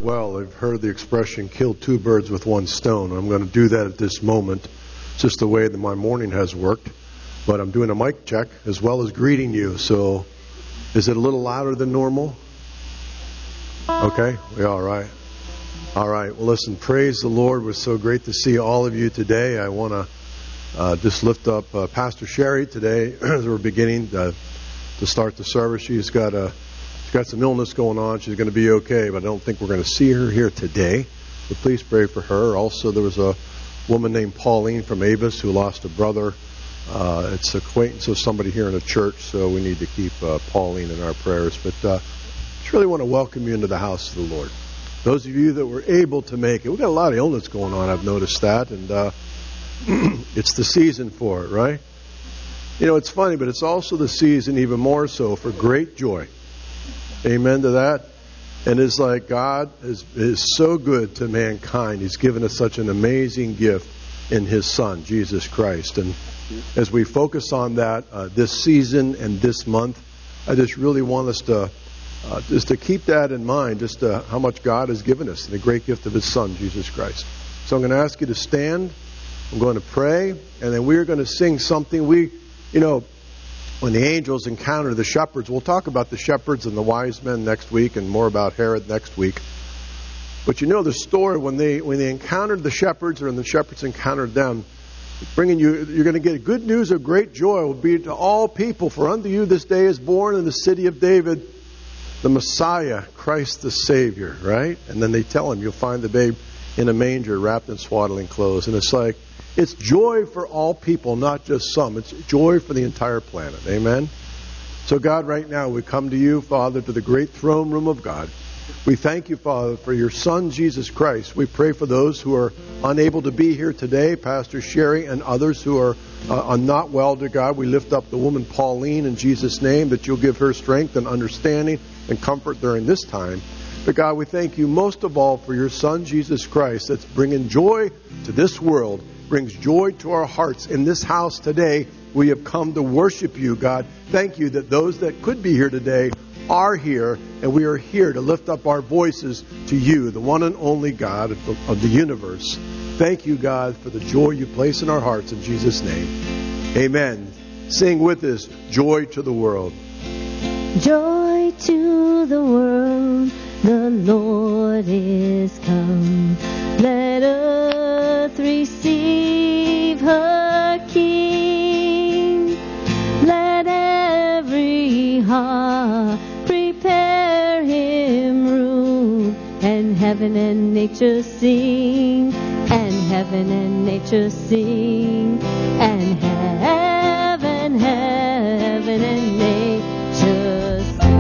well. I've heard the expression, kill two birds with one stone. I'm going to do that at this moment. It's just the way that my morning has worked. But I'm doing a mic check as well as greeting you. So is it a little louder than normal? Okay? Yeah, all right. All right. Well, listen, praise the Lord. We're so great to see all of you today. I want to just lift up Pastor Sherry today as we're beginning to start the service. She's got some illness going on. She's going to be okay, but I don't think we're going to see her here today. So please pray for her. Also, there was a woman named Pauline from Avis who lost a brother. It's an acquaintance of somebody here in the church, so we need to keep Pauline in our prayers. But just really want to welcome you into the house of the Lord. Those of you that were able to make it, we've got a lot of illness going on, I've noticed that, and it's the season for it, right? You know, it's funny, but it's also the season even more so for great joy. Amen to that. And it's like God is so good to mankind. He's given us such an amazing gift in His Son, Jesus Christ. And as we focus on that this season and this month, I just really want us to just to keep that in mind, just how much God has given us, the great gift of His Son, Jesus Christ. So I'm going to ask you to stand. I'm going to pray, and then we're going to sing something. When the angels encounter the shepherds, we'll talk about the shepherds and the wise men next week and more about Herod next week. But you know the story, when they encountered the shepherds, or when the shepherds encountered them, you're going to get good news of great joy will be to all people. For unto you this day is born in the city of David the Messiah, Christ the Savior, right? And then they tell him, you'll find the babe in a manger wrapped in swaddling clothes. And it's like, it's joy for all people, not just some. It's joy for the entire planet. Amen? So God, right now we come to you, Father, to the great throne room of God. We thank you, Father, for your Son, Jesus Christ. We pray for those who are unable to be here today, Pastor Sherry and others who are not well, to God. We lift up the woman Pauline in Jesus' name, that you'll give her strength and understanding and comfort during this time. But God, we thank you most of all for your Son, Jesus Christ, that's bringing joy to this world, brings joy to our hearts. In this house today, we have come to worship you, God. Thank you that those that could be here today are here, and we are here to lift up our voices to you, the one and only God of the universe. Thank you, God, for the joy you place in our hearts. In Jesus' name, amen. Sing with us, Joy to the World. Joy to the world, the Lord is come. Let earth receive her King. Let every heart prepare him room. And heaven and nature sing. And heaven and nature sing. And heaven and nature sing.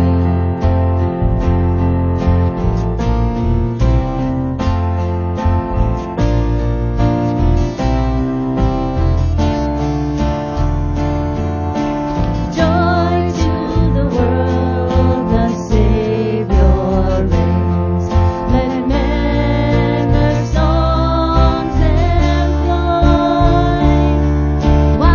Why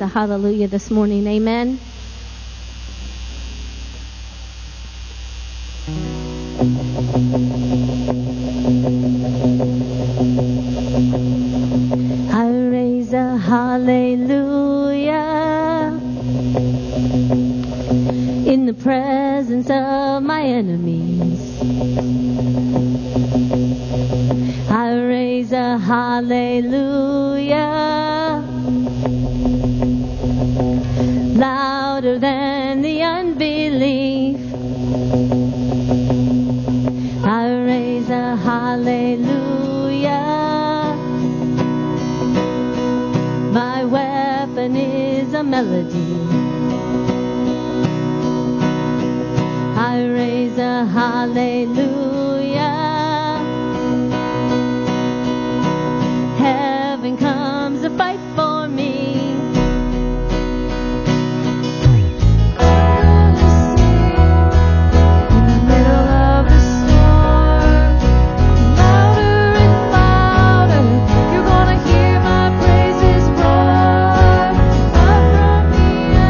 a hallelujah this morning. Amen. I raise a hallelujah in the presence of my enemies. I raise a hallelujah louder than the unbelief. I raise a hallelujah. My weapon is a melody. I raise a hallelujah. Heaven comes to fight for me.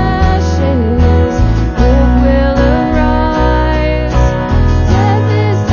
This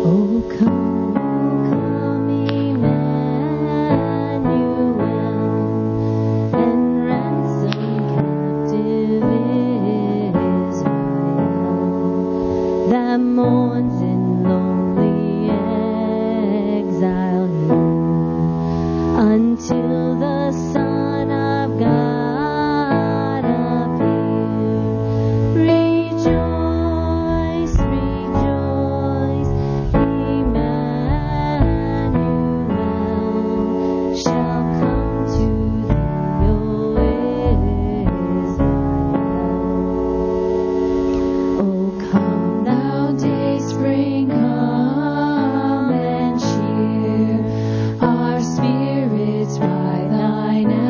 Our spirits by thine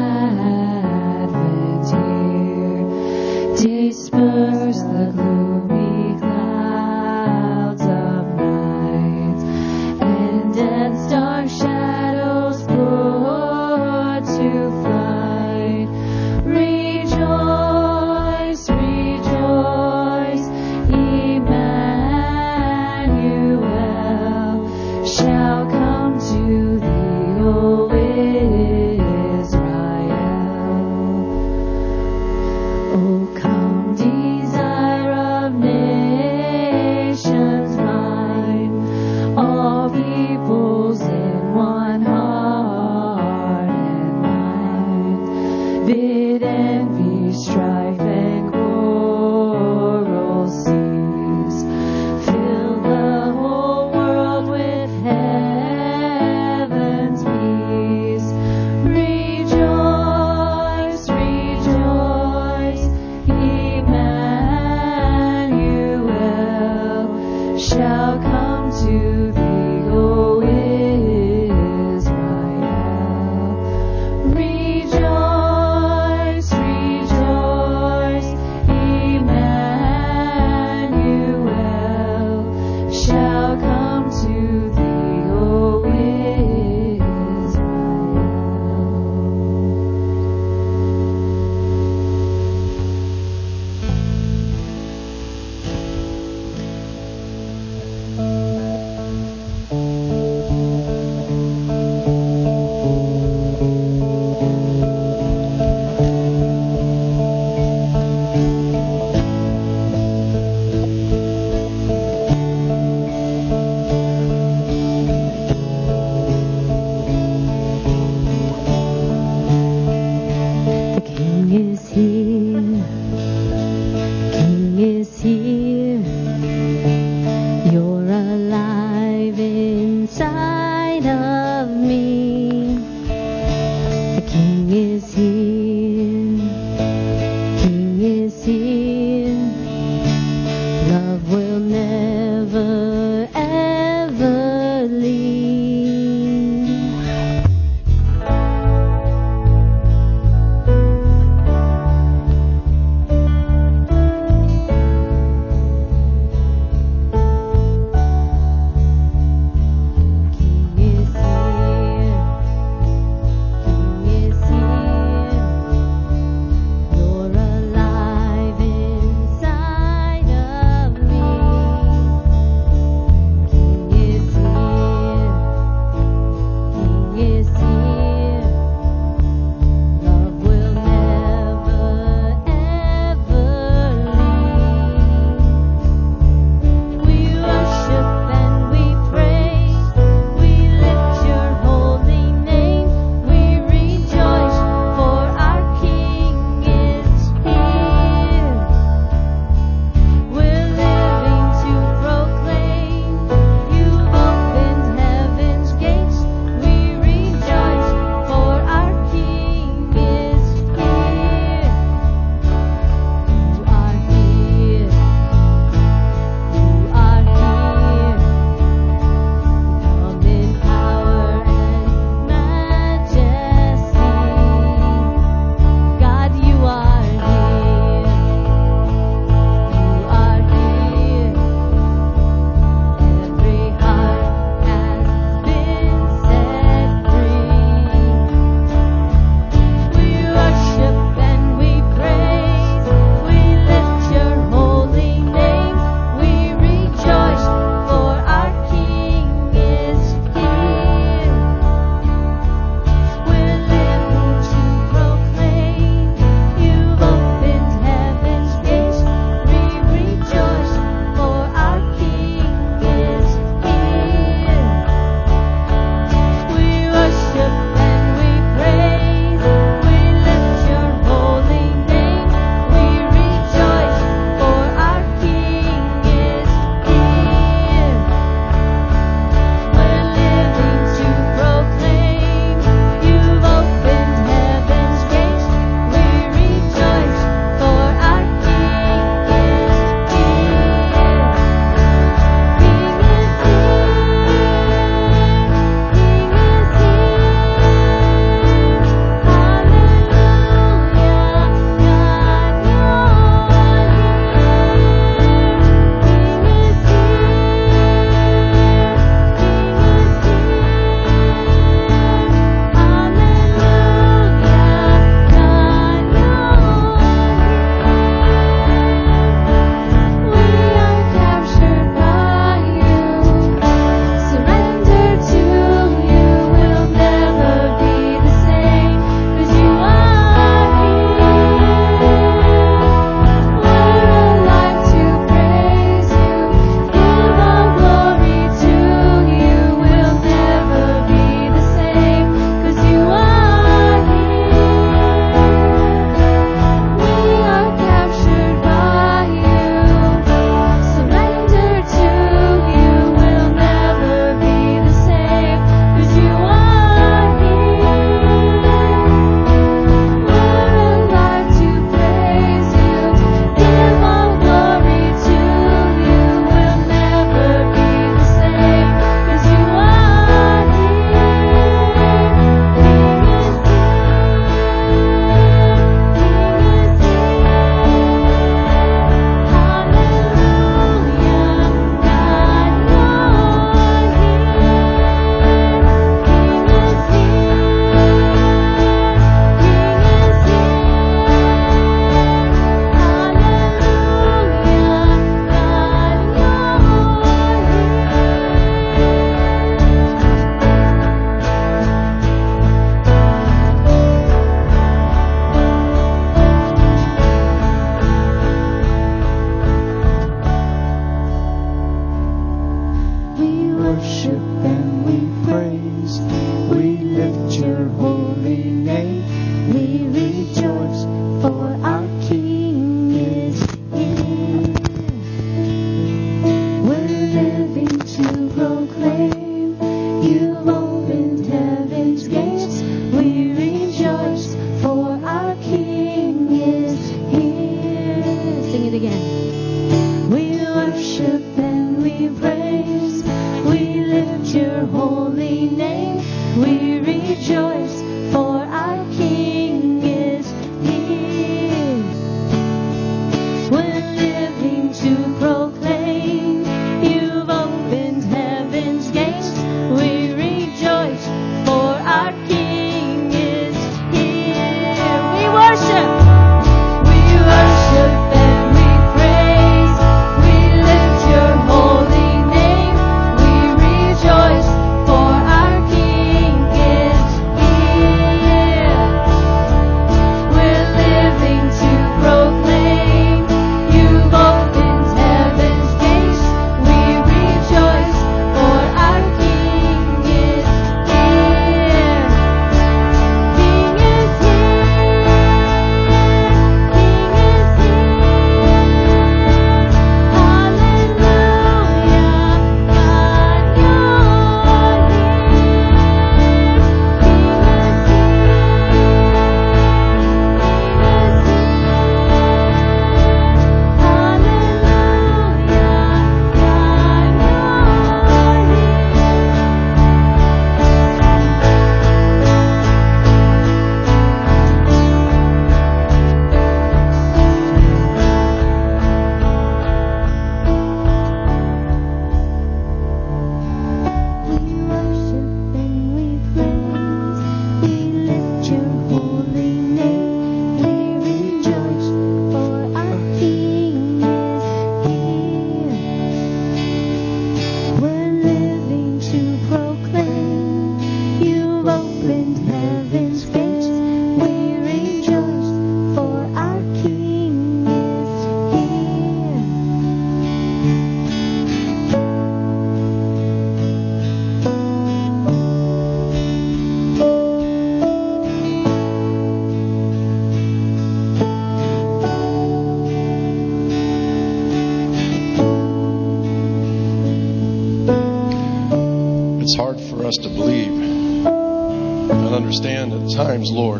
It's hard for us to believe and understand at times, Lord,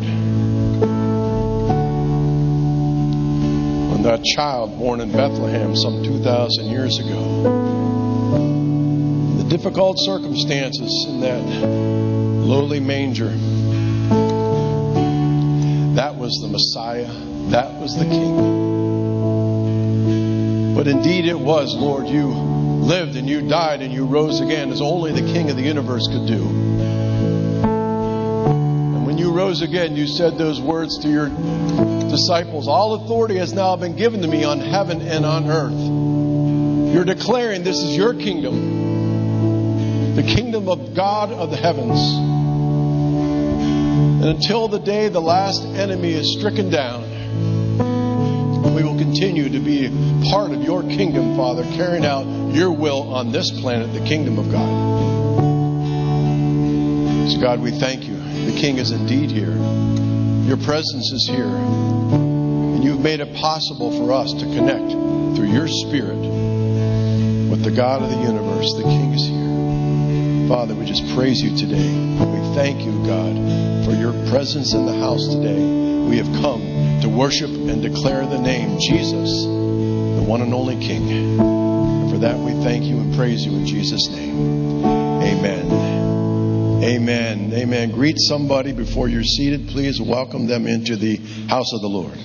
when that child born in Bethlehem some 2,000 years ago, the difficult circumstances in that lowly manger, that was the Messiah, that was the King. But indeed it was, Lord, you lived and you died and you rose again as only the King of the universe could do. And when you rose again, you said those words to your disciples, all authority has now been given to me on heaven and on earth. You're declaring this is your kingdom, the kingdom of God of the heavens. And until the day the last enemy is stricken down, we will continue to be part of your kingdom, Father, carrying out your will on this planet, the kingdom of God. So God, we thank you. The King is indeed here. Your presence is here. And you've made it possible for us to connect through your Spirit with the God of the universe. The King is here. Father, we just praise you today. We thank you, God, for your presence in the house today. We have come to worship and declare the name Jesus, the one and only King. And for that we thank you and praise you in Jesus' name. Amen. Amen. Amen. Greet somebody before you're seated. Please welcome them into the house of the Lord.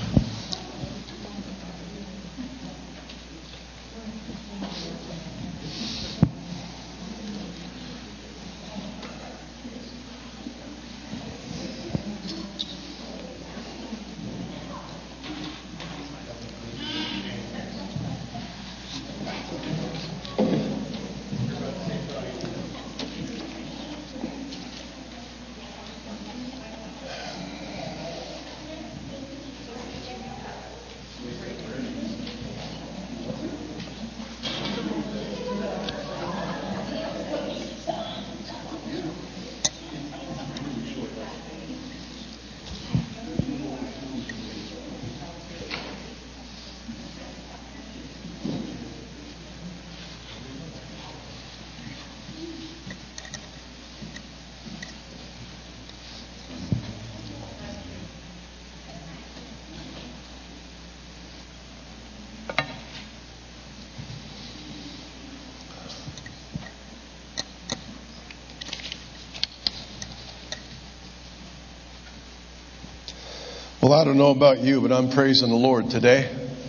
Well, I don't know about you, but I'm praising the Lord today.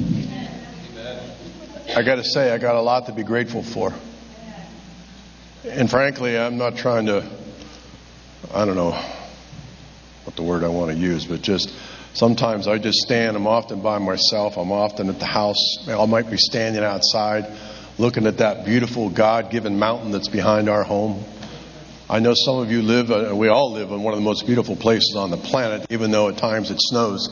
I got to say, I got a lot to be grateful for. And frankly, I'm not trying to, I don't know what the word I want to use, but just sometimes I just stand. I'm often by myself. I'm often at the house. I might be standing outside looking at that beautiful God-given mountain that's behind our home. I know some of you live, we all live in one of the most beautiful places on the planet, even though at times it snows.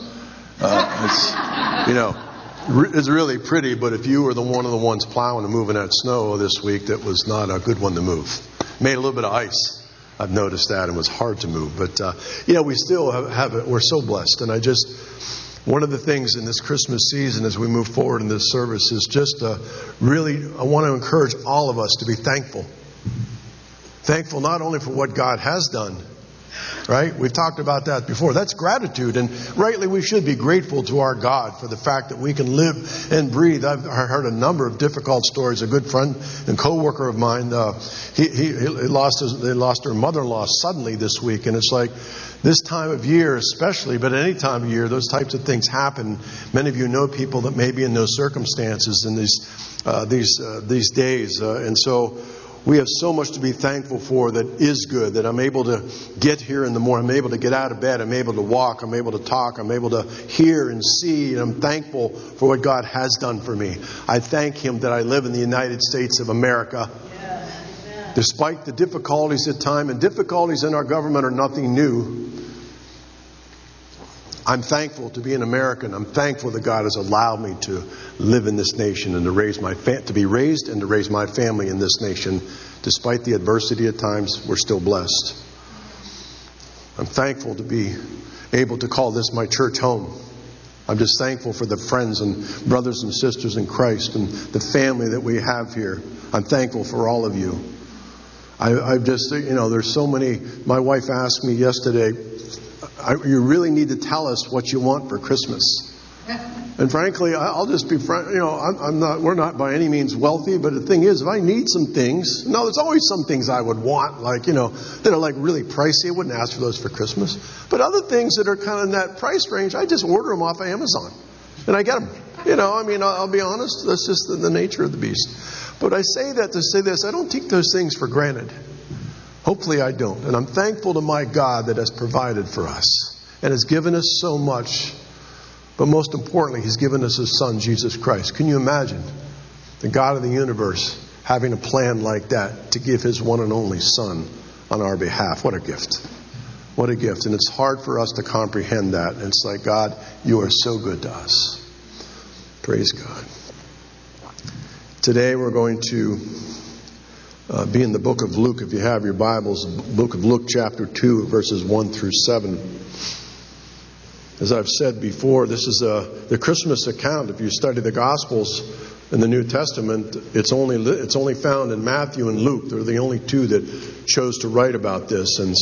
It's really pretty, but if you were one of the ones plowing and moving that snow this week, that was not a good one to move. Made a little bit of ice. I've noticed that, and it was hard to move. But, we still have it. We're so blessed. And one of the things in this Christmas season as we move forward in this service is just really, I want to encourage all of us to be thankful. Thankful not only for what God has done, right? We've talked about that before. That's gratitude. And rightly, we should be grateful to our God for the fact that we can live and breathe. I've heard a number of difficult stories. A good friend and co-worker of mine, they lost her mother-in-law suddenly this week. And it's like this time of year especially, but any time of year, those types of things happen. Many of you know people that may be in those circumstances in these days. And so we have so much to be thankful for that is good, that I'm able to get here in the morning. I'm able to get out of bed. I'm able to walk. I'm able to talk. I'm able to hear and see. And I'm thankful for what God has done for me. I thank Him that I live in the United States of America. Despite the difficulties at times, and difficulties in our government are nothing new, I'm thankful to be an American. I'm thankful that God has allowed me to live in this nation and to raise to be raised and to raise my family in this nation. Despite the adversity at times, we're still blessed. I'm thankful to be able to call this my church home. I'm just thankful for the friends and brothers and sisters in Christ and the family that we have here. I'm thankful for all of you. I've just, there's so many. My wife asked me yesterday, you really need to tell us what you want for Christmas. And frankly, I'll just be frank, we're not by any means wealthy, but the thing is, if I need some things, there's always some things I would want, that are like really pricey. I wouldn't ask for those for Christmas. But other things that are kind of in that price range, I just order them off of Amazon. And I get them. I'll be honest, that's just the nature of the beast. But I say that to say this, I don't take those things for granted. Hopefully I don't. And I'm thankful to my God that has provided for us and has given us so much. But most importantly, He's given us His Son, Jesus Christ. Can you imagine the God of the universe having a plan like that to give His one and only Son on our behalf? What a gift. What a gift. And it's hard for us to comprehend that. And it's like, God, you are so good to us. Praise God. Today we're going to be in the book of Luke. If you have your Bibles, book of Luke chapter 2, verses 1 through 7. As I've said before, this is the Christmas account. If you study the Gospels in the New Testament, it's only found in Matthew and Luke. They're the only two that chose to write about this. And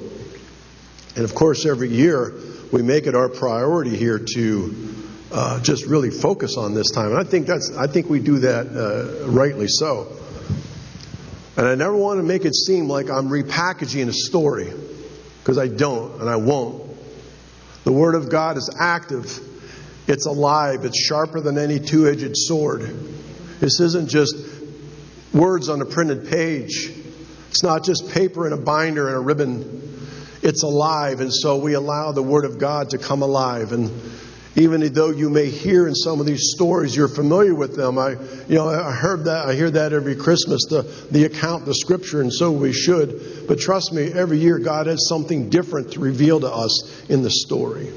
of course, every year we make it our priority here to just really focus on this time. And I think we do that rightly so. And I never want to make it seem like I'm repackaging a story, because I don't and I won't. The Word of God is active. It's alive. It's sharper than any two-edged sword. This isn't just words on a printed page. It's not just paper and a binder and a ribbon. It's alive. And so we allow the Word of God to come alive. And even though you may hear in some of these stories, you're familiar with them. I hear that every Christmas, the account, the Scripture, and so we should. But trust me, every year God has something different to reveal to us in the story.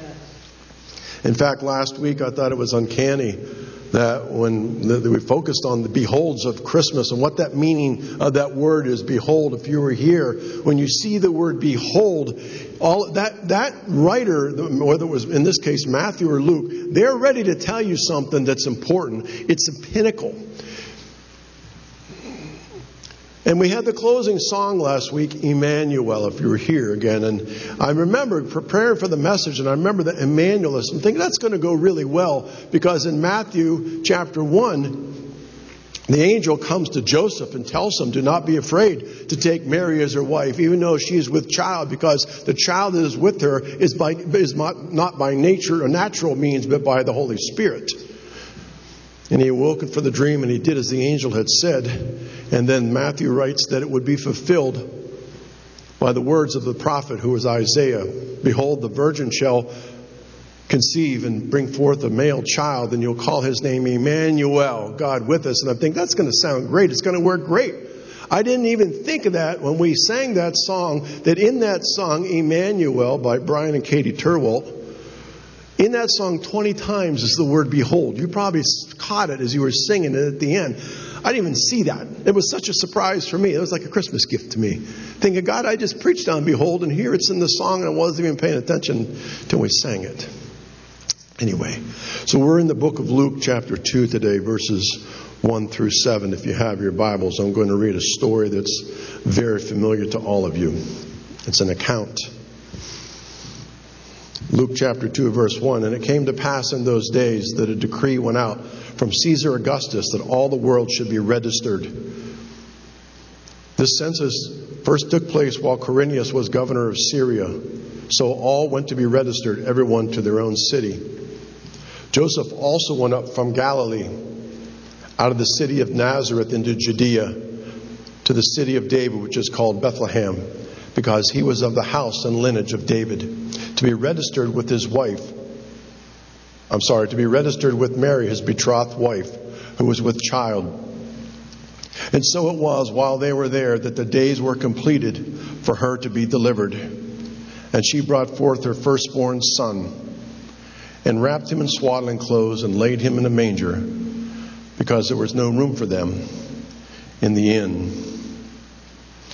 In fact, last week I thought it was uncanny that when we focused on the beholds of Christmas and what that meaning of that word is, behold. If you were here, when you see the word behold, all that writer, whether it was in this case Matthew or Luke, they're ready to tell you something that's important. It's a pinnacle. And we had the closing song last week, Emmanuel, if you were here again. And I remember preparing for the message, and I remember the Emmanuel. I'm thinking that's going to go really well, because in Matthew chapter 1, the angel comes to Joseph and tells him, do not be afraid to take Mary as her wife, even though she is with child, because the child that is with her is not by nature or natural means, but by the Holy Spirit. And he awoke from the dream, and he did as the angel had said. And then Matthew writes that it would be fulfilled by the words of the prophet, who was Isaiah. Behold, the virgin shall conceive and bring forth a male child, and you'll call his name Emmanuel, God with us. And I think that's going to sound great. It's going to work great. I didn't even think of that when we sang that song, that in that song, Emmanuel, by Brian and Katie Turwalt, in that song 20 times is the word behold. You probably caught it as you were singing it at the end. I didn't even see that. It was such a surprise for me. It was like a Christmas gift to me. Thinking, God, I just preached on behold, and here it's in the song, and I wasn't even paying attention till we sang it. Anyway, so we're in the book of Luke chapter 2 today, verses 1 through 7. If you have your Bibles, I'm going to read a story that's very familiar to all of you. It's an account. Luke chapter 2, verse 1. And it came to pass in those days that a decree went out from Caesar Augustus that all the world should be registered. This census first took place while Quirinius was governor of Syria. So all went to be registered, everyone to their own city. Joseph also went up from Galilee, out of the city of Nazareth into Judea, to the city of David, which is called Bethlehem, because he was of the house and lineage of David, to be registered with Mary, his betrothed wife, who was with child. And so it was, while they were there, that the days were completed for her to be delivered. And she brought forth her firstborn son, and wrapped him in swaddling clothes, and laid him in a manger, because there was no room for them in the inn.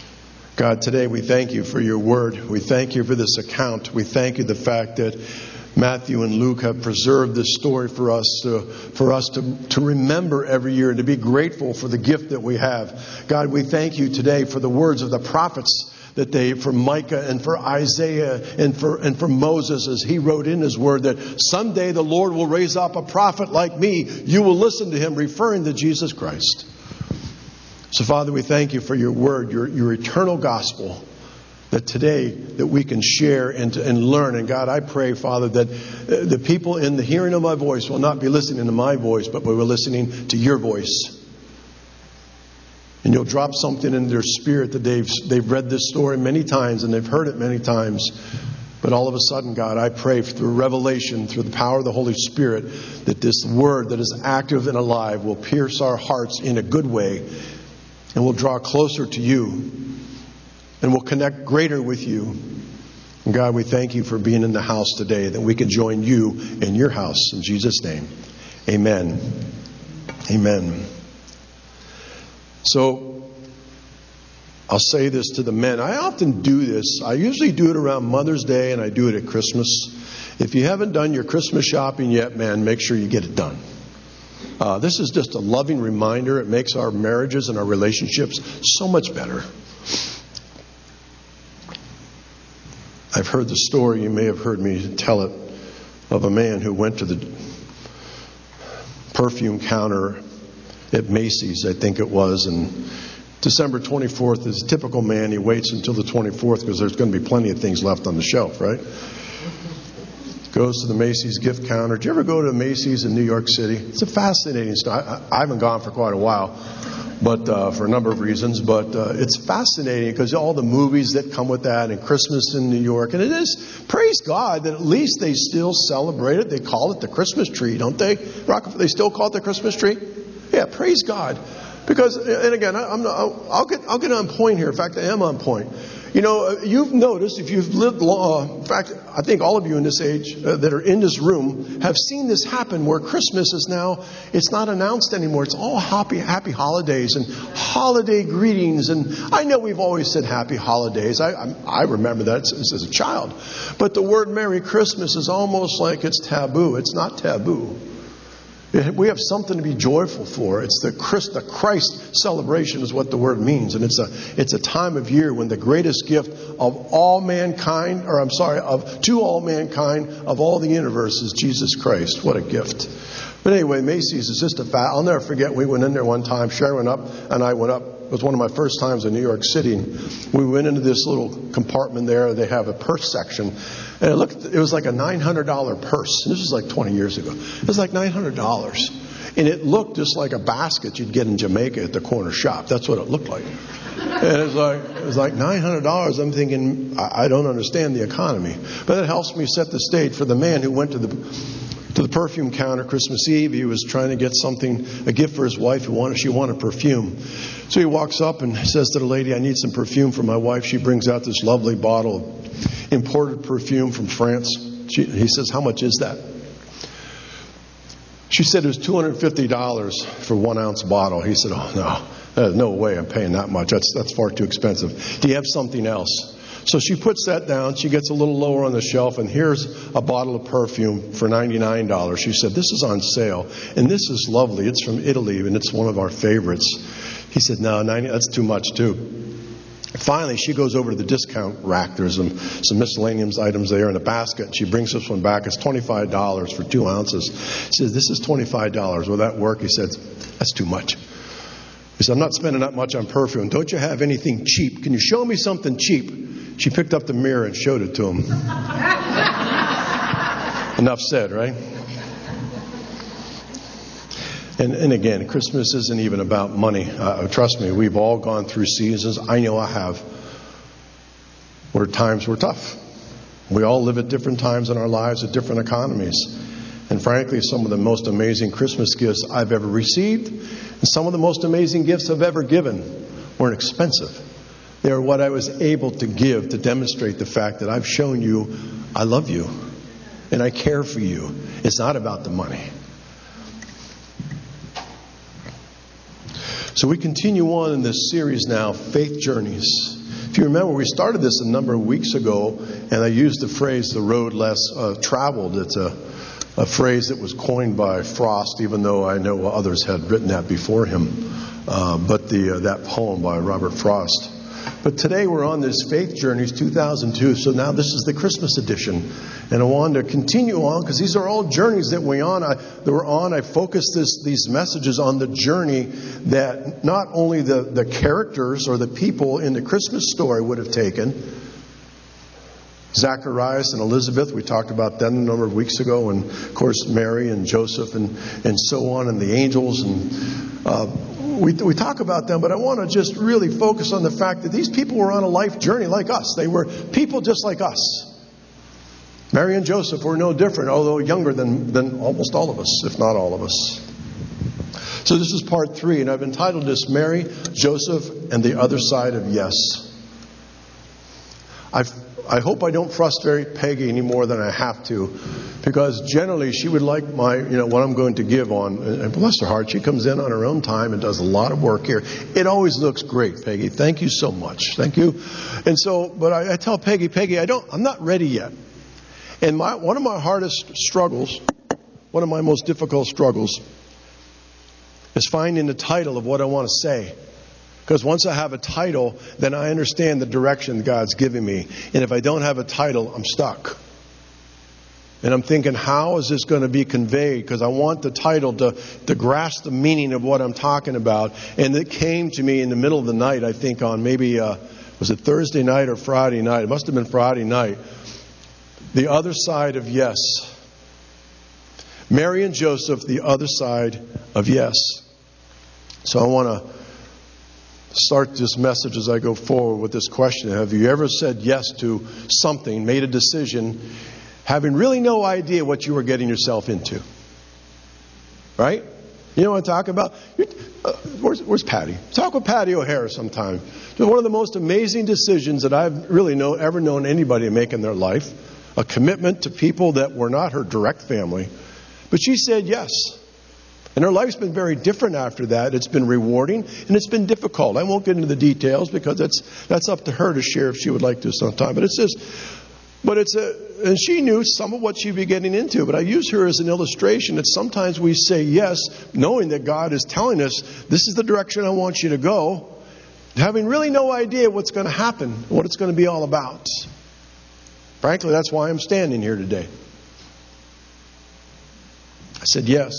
God, today we thank you for your word. We thank you for this account. We thank you the fact that Matthew and Luke have preserved this story for us to remember every year and to be grateful for the gift that we have. God, we thank you today for the words of the prophets for Micah and for Isaiah and for Moses, as he wrote in his word that someday the Lord will raise up a prophet like me. You will listen to him, referring to Jesus Christ. So, Father, we thank you for your word, your eternal gospel, that today that we can share and learn. And God, I pray, Father, that the people in the hearing of my voice will not be listening to my voice, but we will listening to your voice. And you'll drop something in their spirit that they've read this story many times and they've heard it many times. But all of a sudden, God, I pray through revelation, through the power of the Holy Spirit, that this word that is active and alive will pierce our hearts in a good way and will draw closer to you and will connect greater with you. And God, we thank you for being in the house today, that we can join you in your house. In Jesus' name, amen. Amen. So, I'll say this to the men. I often do this. I usually do it around Mother's Day and I do it at Christmas. If you haven't done your Christmas shopping yet, man, make sure you get it done. This is just a loving reminder. It makes our marriages and our relationships so much better. I've heard the story, you may have heard me tell it, of a man who went to the perfume counter at Macy's, I think it was, and December 24th is a typical man. He waits until the 24th because there's going to be plenty of things left on the shelf, right? Goes to the Macy's gift counter. Did you ever go to Macy's in New York City? It's a fascinating story. I haven't gone for quite a while, but for a number of reasons. But it's fascinating because all the movies that come with that, and Christmas in New York. And it is, praise God, that at least they still celebrate it. They call it the Christmas tree, don't they? They still call it the Christmas tree? Yeah, praise God. Because, and again, I'll get on point here. In fact, I am on point. You know, you've noticed, if you've lived long, in fact, I think all of you in this age that are in this room have seen this happen where Christmas is now, it's not announced anymore. It's all happy holidays and holiday greetings. And I know we've always said happy holidays. I remember that as a child. But the word Merry Christmas is almost like it's taboo. It's not taboo. We have something to be joyful for. It's the Christ celebration is what the word means. And it's a time of year when the greatest gift of all mankind, to all mankind of all the universe is Jesus Christ. What a gift. But anyway, Macy's is just I'll never forget, we went in there one time. Sherry went up and I went up. It was one of my first times in New York City. We went into this little compartment there. They have a purse section. And it was like a $900 purse. This was like 20 years ago. It was like $900. And it looked just like a basket you'd get in Jamaica at the corner shop. That's what it looked like. And it was like $900. I'm thinking, I don't understand the economy. But it helps me set the stage for the man who went to the perfume counter Christmas Eve. He was trying to get a gift for his wife. She wanted perfume. So he walks up and says to the lady, I need some perfume for my wife. She brings out this lovely bottle of imported perfume from France. He says, how much is that? She said it was $250 for 1 ounce bottle. He said, oh, no, there's no way I'm paying that much. That's far too expensive. Do you have something else? So she puts that down. She gets a little lower on the shelf, and here's a bottle of perfume for $99. She said, this is on sale, and this is lovely. It's from Italy, and it's one of our favorites. He said, no, that's too much, too. Finally, she goes over to the discount rack. There's some miscellaneous items there in a basket. She brings this one back. It's $25 for 2 ounces. She says, this is $25. Will that work? He said, that's too much. He said, I'm not spending that much on perfume. Don't you have anything cheap? Can you show me something cheap? She picked up the mirror and showed it to him. Enough said, right? And again, Christmas isn't even about money. Trust me, we've all gone through seasons. I know I have. Where times were tough. We all live at different times in our lives at different economies. And frankly, some of the most amazing Christmas gifts I've ever received, and some of the most amazing gifts I've ever given, weren't expensive. They are what I was able to give to demonstrate the fact that I've shown you I love you and I care for you. It's not about the money. So we continue on in this series now, Faith Journeys. If you remember, we started this a number of weeks ago, and I used the phrase, the road less traveled. It's a phrase that was coined by Frost, even though I know others had written that before him, but that poem by Robert Frost. But today we're on this Faith Journeys 2002, so now this is the Christmas edition. And I wanted to continue on, because these are all journeys that we're on. I focused these messages on the journey that not only the characters or the people in the Christmas story would have taken. Zacharias and Elizabeth, we talked about them a number of weeks ago, and of course Mary and Joseph and so on, and the angels, and we talk about them, but I want to just really focus on the fact that these people were on a life journey like us. They were people just like us. Mary and Joseph were no different, although younger than almost all of us, if not all of us. So this is part 3, and I've entitled this Mary, Joseph, and the Other Side of Yes. I hope I don't frustrate Peggy any more than I have to, because generally she would like what I'm going to give on, and bless her heart, she comes in on her own time and does a lot of work here. It always looks great, Peggy. Thank you so much. Thank you. And so, but I tell Peggy, I'm not ready yet. And one of my hardest struggles, one of my most difficult struggles, is finding the title of what I want to say. Because once I have a title, then I understand the direction God's giving me. And if I don't have a title, I'm stuck. And I'm thinking, how is this going to be conveyed? Because I want the title to grasp the meaning of what I'm talking about. And it came to me in the middle of the night, I think on maybe, was it Thursday night or Friday night? It must have been Friday night. The Other Side of Yes. Mary and Joseph, the other side of yes. So I want to start this message as I go forward with this question. Have you ever said yes to something, made a decision, having really no idea what you were getting yourself into? Right? You know what I'm talking about? Where's Patty? Talk with Patty O'Hara sometime. It's one of the most amazing decisions that I've really ever known anybody to make in their life. A commitment to people that were not her direct family. But she said yes. And her life's been very different after that. It's been rewarding and it's been difficult. I won't get into the details because that's up to her to share if she would like to sometime. But and she knew some of what she'd be getting into. But I use her as an illustration that sometimes we say yes, knowing that God is telling us, this is the direction I want you to go, having really no idea what's going to happen, what it's going to be all about. Frankly, that's why I'm standing here today. I said yes.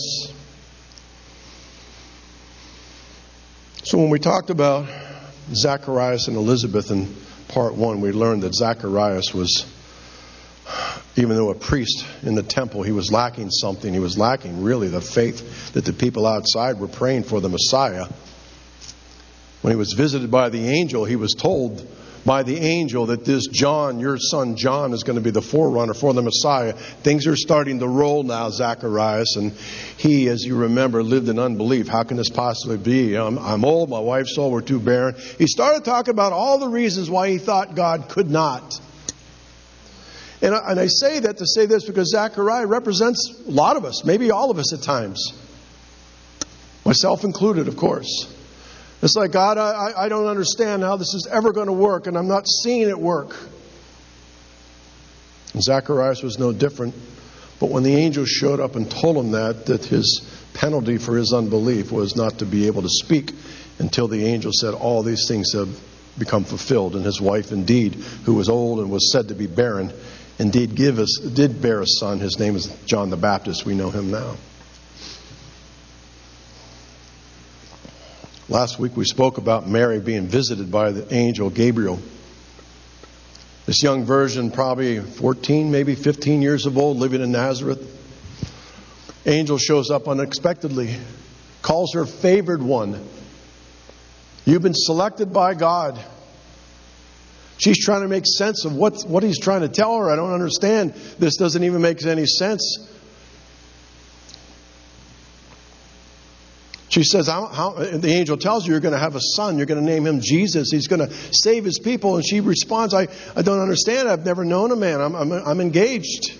So when we talked about Zacharias and Elizabeth in part 1, we learned that Zacharias was, even though a priest in the temple, he was lacking something. He was lacking really the faith that the people outside were praying for the Messiah. When he was visited by the angel, he was told by the angel that this John, your son John, is going to be the forerunner for the Messiah. Things are starting to roll now, Zacharias. And he, as you remember, lived in unbelief. How can this possibly be? I'm old, my wife's old, we're too barren. He started talking about all the reasons why he thought God could not. And I say that to say this because Zechariah represents a lot of us, maybe all of us at times. Myself included, of course. It's like, God, I don't understand how this is ever going to work, and I'm not seeing it work. And Zacharias was no different. But when the angel showed up and told him that his penalty for his unbelief was not to be able to speak until the angel said all these things have become fulfilled. And his wife, indeed, who was old and was said to be barren, indeed did bear a son. His name is John the Baptist. We know him now. Last week we spoke about Mary being visited by the angel Gabriel. This young virgin, probably 14, maybe 15 years of old, living in Nazareth. Angel shows up unexpectedly, calls her favored one. You've been selected by God. She's trying to make sense of what he's trying to tell her. I don't understand. This doesn't even make any sense. She says, the angel tells her, you're going to have a son. You're going to name him Jesus. He's going to save his people. And she responds, I don't understand. I've never known a man. I'm engaged.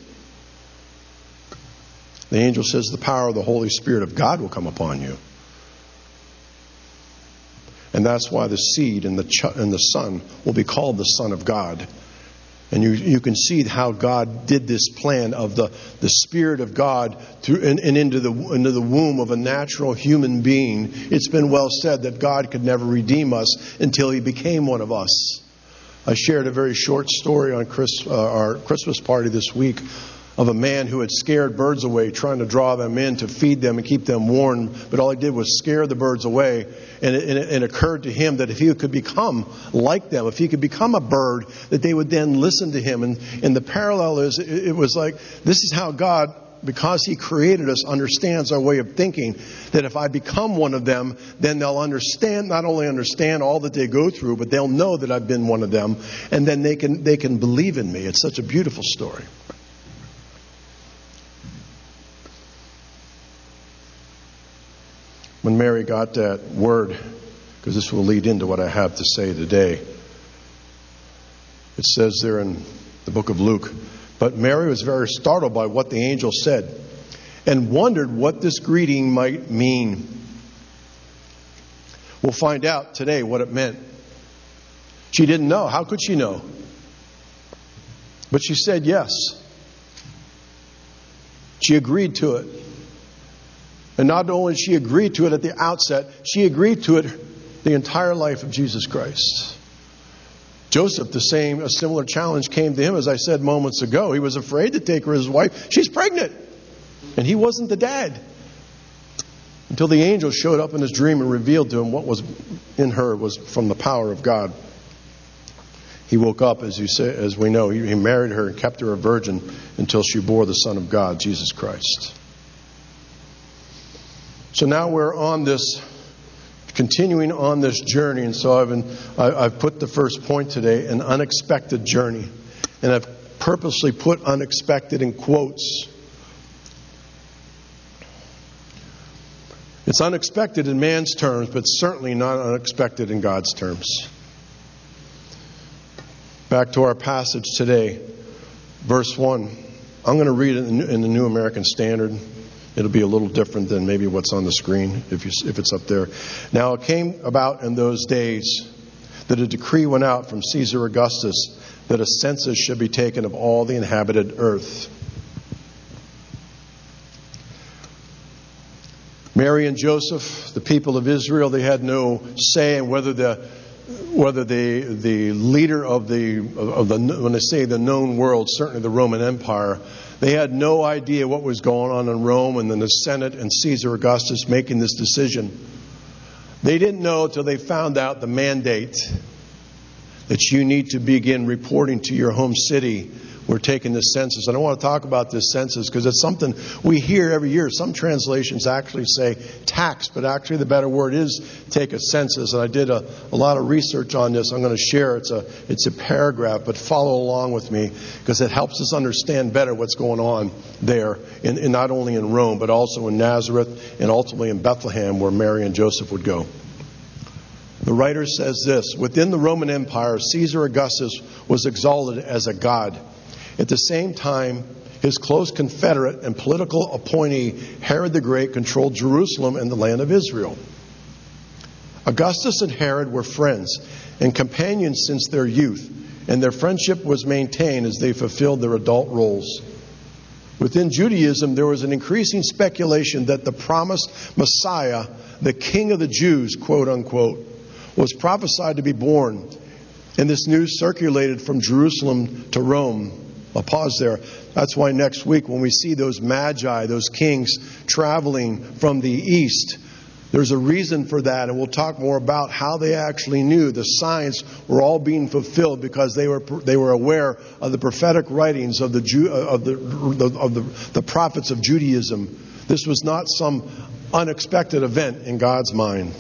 The angel says, the power of the Holy Spirit of God will come upon you. And that's why the seed and the Son will be called the Son of God. And you can see how God did this plan of the Spirit of God through and into the womb of a natural human being. It's been well said that God could never redeem us until He became one of us. I shared a very short story on our Christmas party this week of a man who had scared birds away, trying to draw them in to feed them and keep them warm. But all he did was scare the birds away. And it occurred to him that if he could become like them, if he could become a bird, that they would then listen to him. And the parallel is, it was like, this is how God, because He created us, understands our way of thinking. That if I become one of them, then they'll not only understand all that they go through, but they'll know that I've been one of them. And then they can believe in me. It's such a beautiful story. When Mary got that word, because this will lead into what I have to say today, it says there in the book of Luke, but Mary was very startled by what the angel said and wondered what this greeting might mean. We'll find out today what it meant. She didn't know. How could she know? But she said yes. She agreed to it. And not only did she agree to it at the outset, she agreed to it the entire life of Jesus Christ. Joseph, a similar challenge came to him, as I said moments ago. He was afraid to take her as his wife. She's pregnant. And he wasn't the dad. Until the angel showed up in his dream and revealed to him what was in her was from the power of God. He woke up, as we know. He married her and kept her a virgin until she bore the Son of God, Jesus Christ. So now we're continuing on this journey, and so I've put the first point today, an unexpected journey, and I've purposely put unexpected in quotes. It's unexpected in man's terms, but certainly not unexpected in God's terms. Back to our passage today, verse 1. I'm going to read it in the New American Standard. It'll be a little different than maybe what's on the screen if it's up there. Now it came about in those days that a decree went out from Caesar Augustus that a census should be taken of all the inhabited earth. Mary and Joseph, the people of Israel, they had no say in whether the leader of the when they say the known world, certainly the Roman Empire, they had no idea what was going on in Rome and then the Senate and Caesar Augustus making this decision. They didn't know until they found out the mandate that you need to begin reporting to your home city. We're taking this census. And I want to talk about this census because it's something we hear every year. Some translations actually say tax, but actually the better word is take a census. And I did a lot of research on this. I'm going to share. It's a paragraph, but follow along with me because it helps us understand better what's going on there, in not only in Rome, but also in Nazareth and ultimately in Bethlehem where Mary and Joseph would go. The writer says this: within the Roman Empire, Caesar Augustus was exalted as a god. At the same time, his close confederate and political appointee, Herod the Great, controlled Jerusalem and the land of Israel. Augustus and Herod were friends and companions since their youth, and their friendship was maintained as they fulfilled their adult roles. Within Judaism, there was an increasing speculation that the promised Messiah, the King of the Jews, quote unquote, was prophesied to be born. And this news circulated from Jerusalem to Rome. I'll pause there. That's why next week when we see those magi, those kings traveling from the east, there's a reason for that. And we'll talk more about how they actually knew the signs were all being fulfilled because they were aware of the prophetic writings of the prophets of Judaism. This was not some unexpected event in God's mind.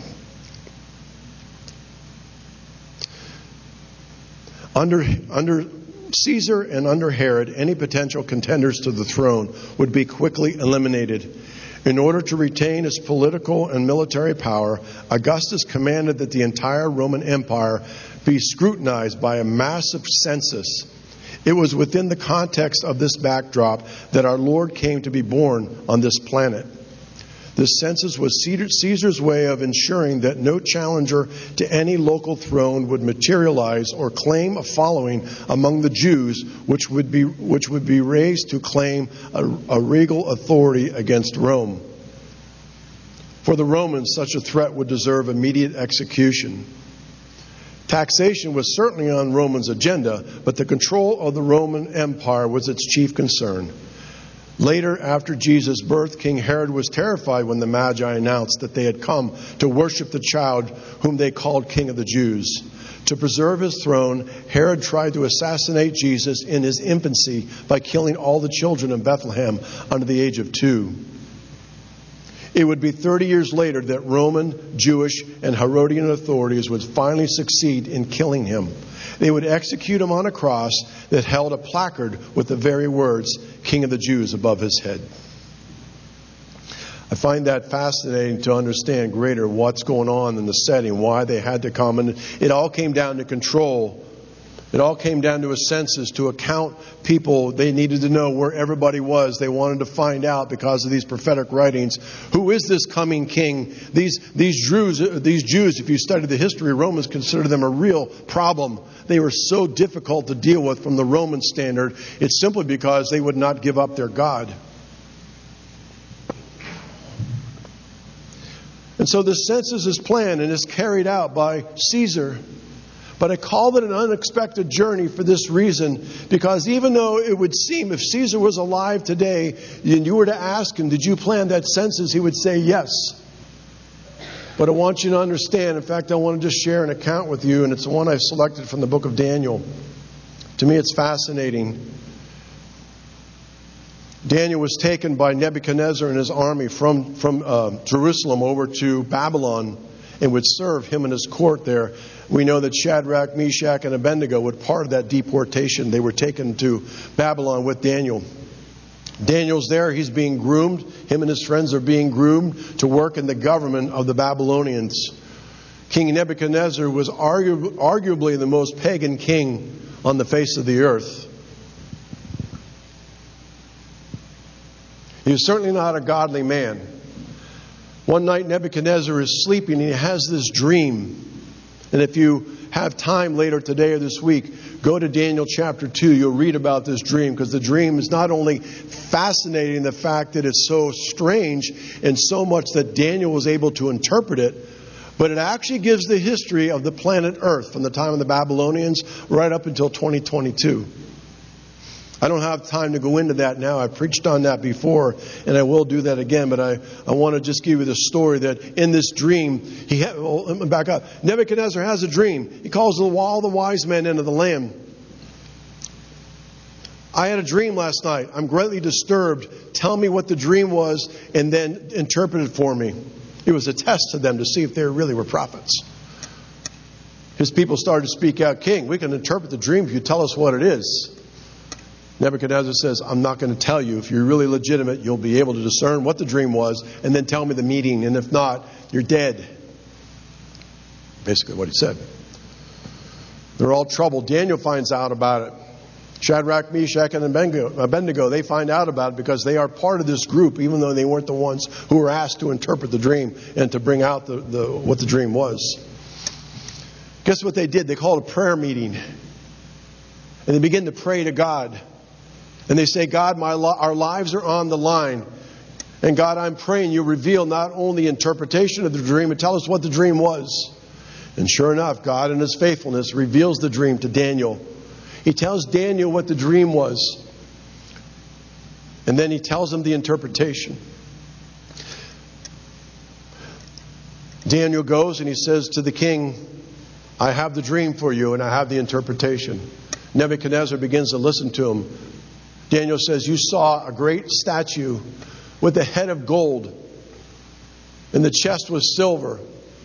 Under Caesar and under Herod, any potential contenders to the throne would be quickly eliminated. In order to retain his political and military power, Augustus commanded that the entire Roman Empire be scrutinized by a massive census. It was within the context of this backdrop that our Lord came to be born on this planet. This census was Caesar's way of ensuring that no challenger to any local throne would materialize or claim a following among the Jews, which would be raised to claim a regal authority against Rome. For the Romans, such a threat would deserve immediate execution. Taxation was certainly on Romans' agenda, but the control of the Roman Empire was its chief concern. Later, after Jesus' birth, King Herod was terrified when the Magi announced that they had come to worship the child whom they called King of the Jews. To preserve his throne, Herod tried to assassinate Jesus in his infancy by killing all the children in Bethlehem under the age of 2. It would be 30 years later that Roman, Jewish, and Herodian authorities would finally succeed in killing him. They would execute him on a cross that held a placard with the very words, King of the Jews, above his head. I find that fascinating to understand greater what's going on in the setting, why they had to come. And it all came down to control. It all came down to a census to account people. They needed to know where everybody was. They wanted to find out because of these prophetic writings. Who is this coming king? These Jews, if you study the history, Romans considered them a real problem. They were so difficult to deal with from the Roman standard. It's simply because they would not give up their God. And so the census is planned and is carried out by Caesar. But I called it an unexpected journey for this reason, because even though it would seem if Caesar was alive today and you were to ask him, did you plan that census? He would say yes. But I want you to understand, in fact, I want to just share an account with you, and it's the one I've selected from the book of Daniel. To me, it's fascinating. Daniel was taken by Nebuchadnezzar and his army from Jerusalem over to Babylon and would serve him in his court there. We know that Shadrach, Meshach, and Abednego were part of that deportation. They were taken to Babylon with Daniel. Daniel's there. He's being groomed. Him and his friends are being groomed to work in the government of the Babylonians. King Nebuchadnezzar was arguably the most pagan king on the face of the earth. He was certainly not a godly man. One night Nebuchadnezzar is sleeping and he has this dream. And if you have time later today or this week, go to Daniel chapter 2. You'll read about this dream, because the dream is not only fascinating in the fact that it's so strange and so much that Daniel was able to interpret it, but it actually gives the history of the planet Earth from the time of the Babylonians right up until 2022. I don't have time to go into that now. I preached on that before, and I will do that again. But I want to just give you the story that in this dream, let me back up. Nebuchadnezzar has a dream. He calls all the wise men into the land. I had a dream last night. I'm greatly disturbed. Tell me what the dream was, and then interpret it for me. It was a test to them to see if they really were prophets. His people started to speak out, King, we can interpret the dream if you tell us what it is. Nebuchadnezzar says, I'm not going to tell you. If you're really legitimate, you'll be able to discern what the dream was and then tell me the meaning. And if not, you're dead. Basically what he said. They're all troubled. Daniel finds out about it. Shadrach, Meshach, and Abednego, they find out about it because they are part of this group, even though they weren't the ones who were asked to interpret the dream and to bring out what the dream was. Guess what they did? They called a prayer meeting. And they begin to pray to God. And they say, God, our lives are on the line. And God, I'm praying you reveal not only the interpretation of the dream, but tell us what the dream was. And sure enough, God in His faithfulness reveals the dream to Daniel. He tells Daniel what the dream was. And then he tells him the interpretation. Daniel goes and he says to the king, I have the dream for you and I have the interpretation. Nebuchadnezzar begins to listen to him. Daniel says, you saw a great statue with a head of gold, and the chest was silver.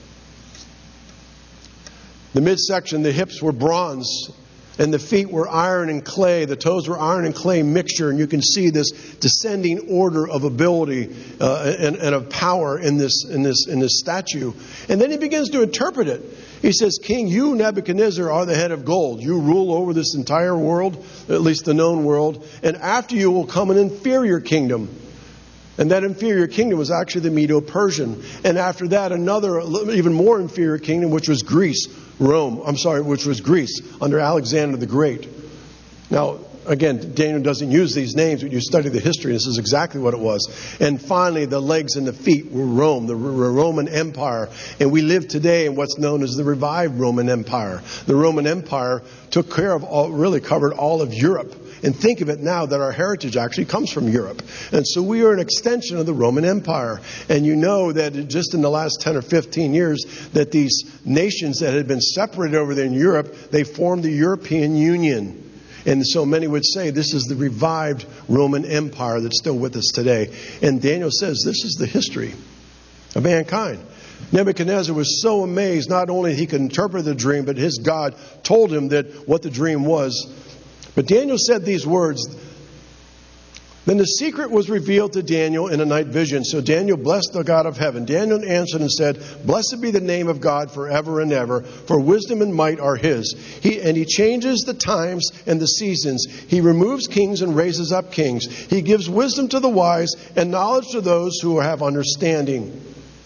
The midsection, the hips were bronze, and the feet were iron and clay. The toes were iron and clay mixture, and you can see this descending order of ability and of power in this statue. And then he begins to interpret it. He says, King, you, Nebuchadnezzar, are the head of gold. You rule over this entire world, at least the known world. And after you will come an inferior kingdom. And that inferior kingdom was actually the Medo-Persian. And after that, another even more inferior kingdom, which was Greece, which was Greece under Alexander the Great. Now, again, Daniel doesn't use these names, but you study the history, this is exactly what it was. And finally, the legs and the feet were Rome, the Roman Empire. And we live today in what's known as the revived Roman Empire. The Roman Empire took care of covered all of Europe. And think of it now that our heritage actually comes from Europe. And so we are an extension of the Roman Empire. And you know that just in the last 10 or 15 years that these nations that had been separated over there in Europe, they formed the European Union. And so many would say this is the revived Roman Empire that's still with us today. And Daniel says this is the history of mankind. Nebuchadnezzar was so amazed, not only he could interpret the dream, but his God told him that what the dream was. But Daniel said these words. Then the secret was revealed to Daniel in a night vision. So Daniel blessed the God of heaven. Daniel answered and said, "Blessed be the name of God forever and ever, for wisdom and might are his. He changes the times and the seasons. He removes kings and raises up kings. He gives wisdom to the wise and knowledge to those who have understanding."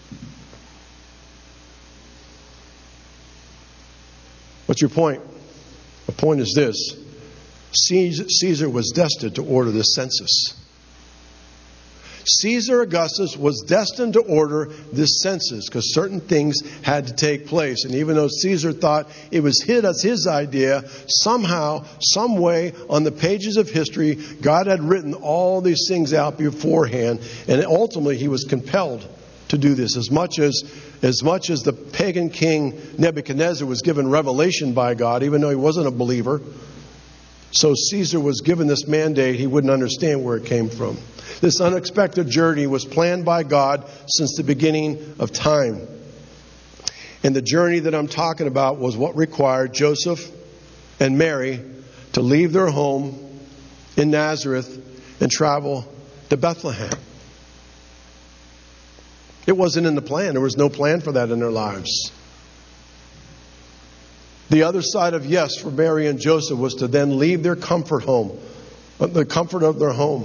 What's your point? The point is this. Caesar was destined to order this census. Caesar Augustus was destined to order this census because certain things had to take place. And even though Caesar thought it was his idea, somehow, some way, on the pages of history, God had written all these things out beforehand. And ultimately, he was compelled to do this. As much as the pagan king Nebuchadnezzar was given revelation by God, even though he wasn't a believer, so Caesar was given this mandate. He wouldn't understand where it came from. This unexpected journey was planned by God since the beginning of time. And the journey that I'm talking about was what required Joseph and Mary to leave their home in Nazareth and travel to Bethlehem. It wasn't in the plan. There was no plan for that in their lives. The other side of yes for Mary and Joseph was to then leave their comfort home, the comfort of their home.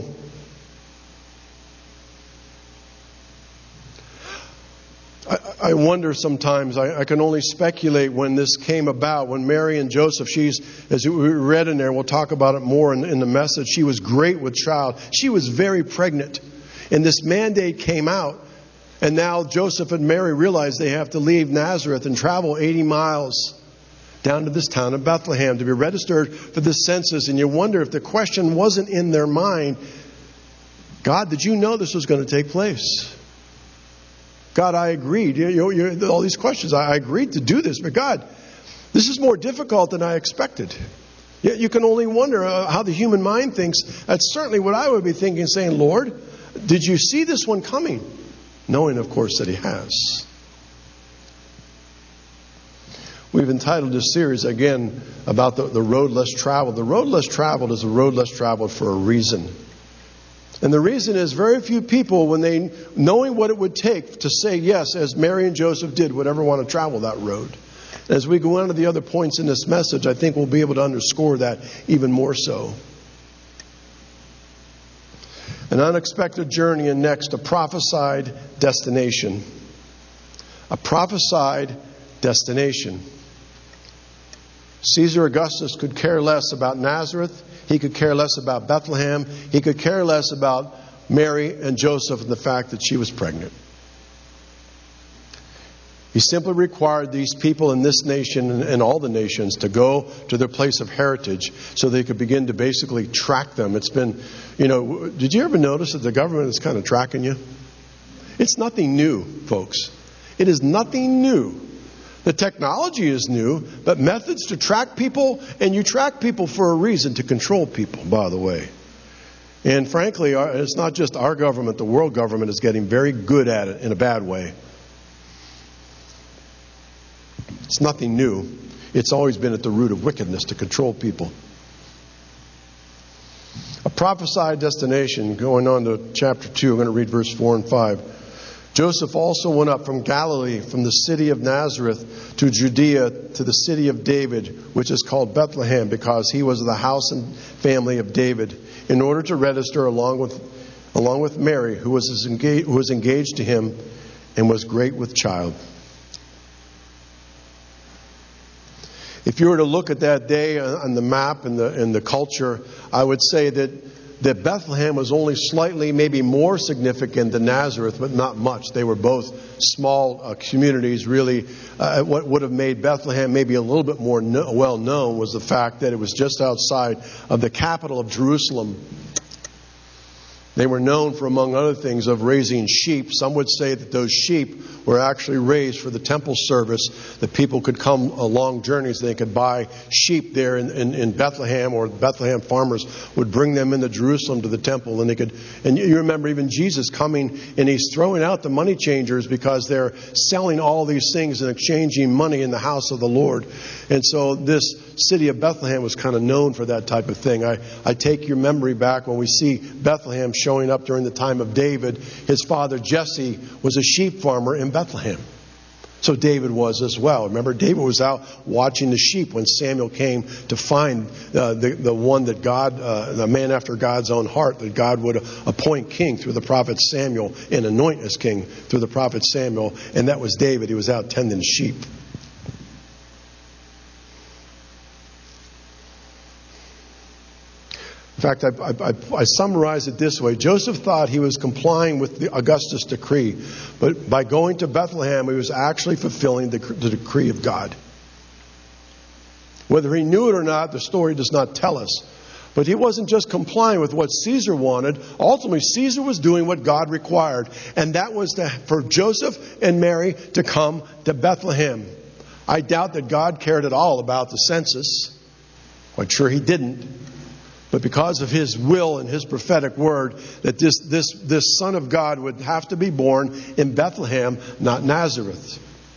I wonder sometimes, I can only speculate when this came about, when Mary and Joseph, as we read in there, we'll talk about it more in the message, she was great with child. She was very pregnant. And this mandate came out. And now Joseph and Mary realize they have to leave Nazareth and travel 80 miles down to this town of Bethlehem to be registered for the census. And you wonder if the question wasn't in their mind, God, did you know this was going to take place? God, I agreed. All these questions, I agreed to do this. But God, this is more difficult than I expected. You can only wonder how the human mind thinks. That's certainly what I would be thinking, saying, Lord, did you see this one coming? Knowing, of course, that he has. We've entitled this series, again, about the road less traveled. The road less traveled is a road less traveled for a reason. And the reason is very few people, when they, knowing what it would take to say yes, as Mary and Joseph did, would ever want to travel that road. As we go on to the other points in this message, I think we'll be able to underscore that even more so. An unexpected journey, and next, a prophesied destination. A prophesied destination. Caesar Augustus could care less about Nazareth. He could care less about Bethlehem. He could care less about Mary and Joseph and the fact that she was pregnant. He simply required these people in this nation and all the nations to go to their place of heritage so they could begin to basically track them. It's been, did you ever notice that the government is kind of tracking you? It's nothing new, folks. It is nothing new. The technology is new, but methods to track people, and you track people for a reason, to control people, by the way. And frankly, it's not just our government, the world government is getting very good at it in a bad way. It's nothing new. It's always been at the root of wickedness to control people. A prophesied destination, going on to chapter 2, I'm going to read verse 4 and 5. Joseph also went up from Galilee, from the city of Nazareth, to Judea, to the city of David, which is called Bethlehem, because he was of the house and family of David, in order to register along with along with Mary, who was engaged to him and was great with child. If you were to look at that day on the map and the culture, I would say that Bethlehem was only slightly, maybe more significant than Nazareth, but not much. They were both small communities, really. What would have made Bethlehem maybe a little bit more well known was the fact that it was just outside of the capital of Jerusalem. They were known for, among other things, of raising sheep. Some would say that those sheep were actually raised for the temple service, that people could come long journeys. They could buy sheep there in Bethlehem, or Bethlehem farmers would bring them into Jerusalem to the temple. And you remember even Jesus coming, and he's throwing out the money changers because they're selling all these things and exchanging money in the house of the Lord. And so this city of Bethlehem was kind of known for that type of thing. I take your memory back when we see Bethlehem showing up during the time of David. His father Jesse was a sheep farmer in Bethlehem. So David was as well. Remember, David was out watching the sheep when Samuel came to find the one that God, the man after God's own heart, that God would appoint king through the prophet Samuel and anoint as king through the prophet Samuel. And that was David. He was out tending sheep. In fact, I summarize it this way. Joseph thought he was complying with the Augustus decree, but by going to Bethlehem, he was actually fulfilling the decree of God. Whether he knew it or not, the story does not tell us. But he wasn't just complying with what Caesar wanted. Ultimately, Caesar was doing what God required, and that was for Joseph and Mary to come to Bethlehem. I doubt that God cared at all about the census. Quite sure he didn't. But because of his will and his prophetic word, that this Son of God would have to be born in Bethlehem, not Nazareth.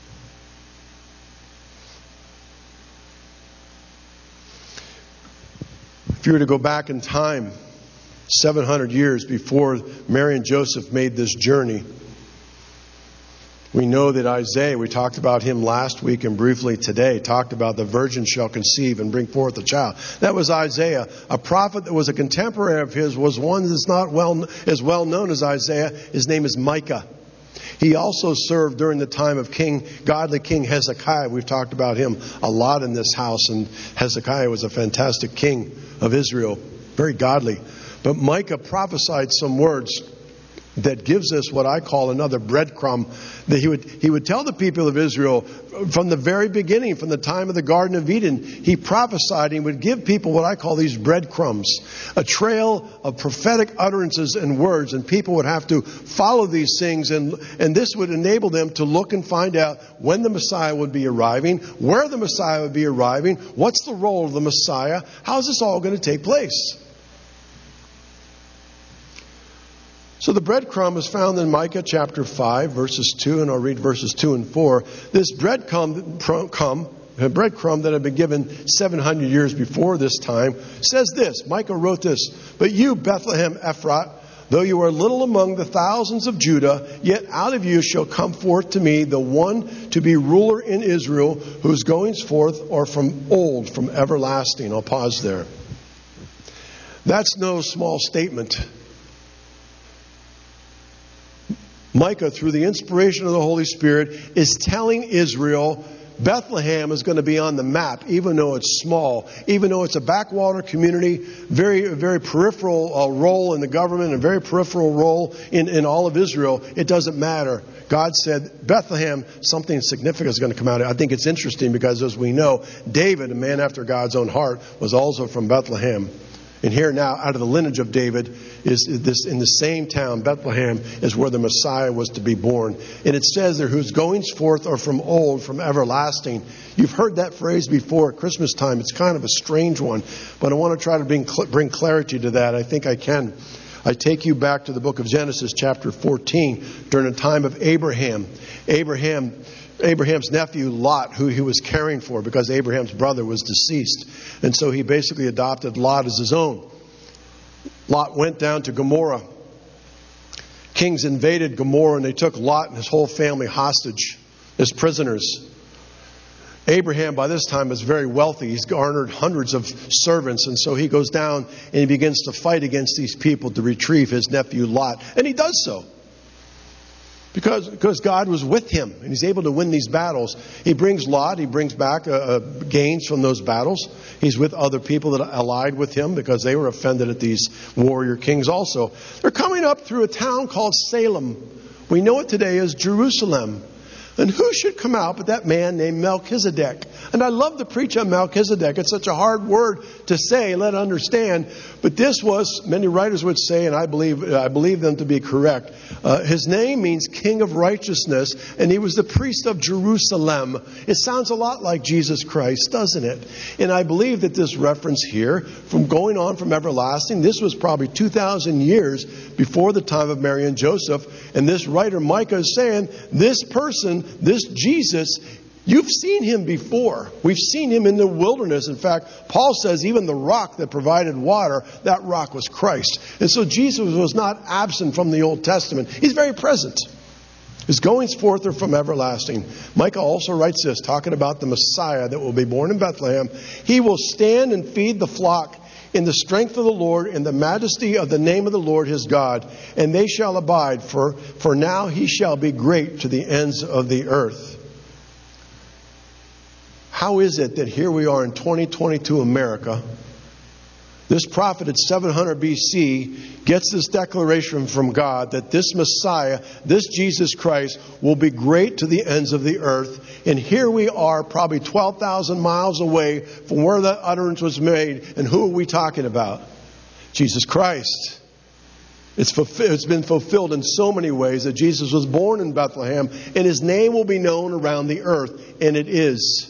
If you were to go back in time, 700 years before Mary and Joseph made this journey, we know that Isaiah, we talked about him last week and briefly today, talked about the virgin shall conceive and bring forth a child. That was Isaiah. A prophet that was a contemporary of his was one that's not as well known as Isaiah. His name is Micah. He also served during the time of godly King Hezekiah. We've talked about him a lot in this house, and Hezekiah was a fantastic king of Israel, very godly. But Micah prophesied some words that gives us what I call another breadcrumb, that he would tell the people of Israel from the very beginning, from the time of the Garden of Eden. He prophesied, and would give people what I call these breadcrumbs, a trail of prophetic utterances and words, and people would have to follow these things, and this would enable them to look and find out when the Messiah would be arriving, where the Messiah would be arriving, what's the role of the Messiah, how is this all going to take place. So the breadcrumb is found in Micah chapter 5, verses 2, and I'll read verses 2 and 4. This breadcrumb that had been given 700 years before this time says this. Micah wrote this, "But you, Bethlehem Ephrat, though you are little among the thousands of Judah, yet out of you shall come forth to me the one to be ruler in Israel, whose goings forth are from old, from everlasting." I'll pause there. That's no small statement. Micah, through the inspiration of the Holy Spirit, is telling Israel Bethlehem is going to be on the map, even though it's small, even though it's a backwater community, very, very peripheral role in the government, a very peripheral role in all of Israel. It doesn't matter. God said, Bethlehem, something significant is going to come out of it. I think it's interesting because, as we know, David, a man after God's own heart, was also from Bethlehem. And here now, out of the lineage of David, is this in the same town, Bethlehem, is where the Messiah was to be born. And it says there, whose goings forth are from old, from everlasting. You've heard that phrase before at Christmas time. It's kind of a strange one, but I want to try to bring clarity to that. I think I can. I take you back to the book of Genesis, chapter 14, during the time of Abraham. Abraham's nephew Lot, who he was caring for because Abraham's brother was deceased. And so he basically adopted Lot as his own. Lot went down to Gomorrah. Kings invaded Gomorrah, and they took Lot and his whole family hostage as prisoners. Abraham, by this time, is very wealthy. He's garnered hundreds of servants, and so he goes down and he begins to fight against these people to retrieve his nephew Lot. And he does so because God was with him, and he's able to win these battles. He brings Lot. He brings back gains from those battles. He's with other people that allied with him because they were offended at these warrior kings also. They're coming up through a town called Salem. We know it today as Jerusalem. And who should come out but that man named Melchizedek? And I love to preach on Melchizedek. It's such a hard word to say, let understand. But this was, many writers would say, and I believe them to be correct, his name means King of Righteousness, and he was the priest of Jerusalem. It sounds a lot like Jesus Christ, doesn't it? And I believe that this reference here, from going on from everlasting, this was probably 2,000 years before the time of Mary and Joseph. And this writer, Micah, is saying, this person, this Jesus, you've seen him before. We've seen him in the wilderness. In fact, Paul says even the rock that provided water, that rock was Christ. And so Jesus was not absent from the Old Testament. He's very present. His goings forth are from everlasting. Micah also writes this, talking about the Messiah that will be born in Bethlehem. He will stand and feed the flock in the strength of the Lord, in the majesty of the name of the Lord his God. And they shall abide, for now he shall be great to the ends of the earth. How is it that here we are in 2022 America, this prophet at 700 BC gets this declaration from God that this Messiah, this Jesus Christ, will be great to the ends of the earth. And here we are probably 12,000 miles away from where that utterance was made. And who are we talking about? Jesus Christ. It's been fulfilled in so many ways that Jesus was born in Bethlehem and his name will be known around the earth. And it is.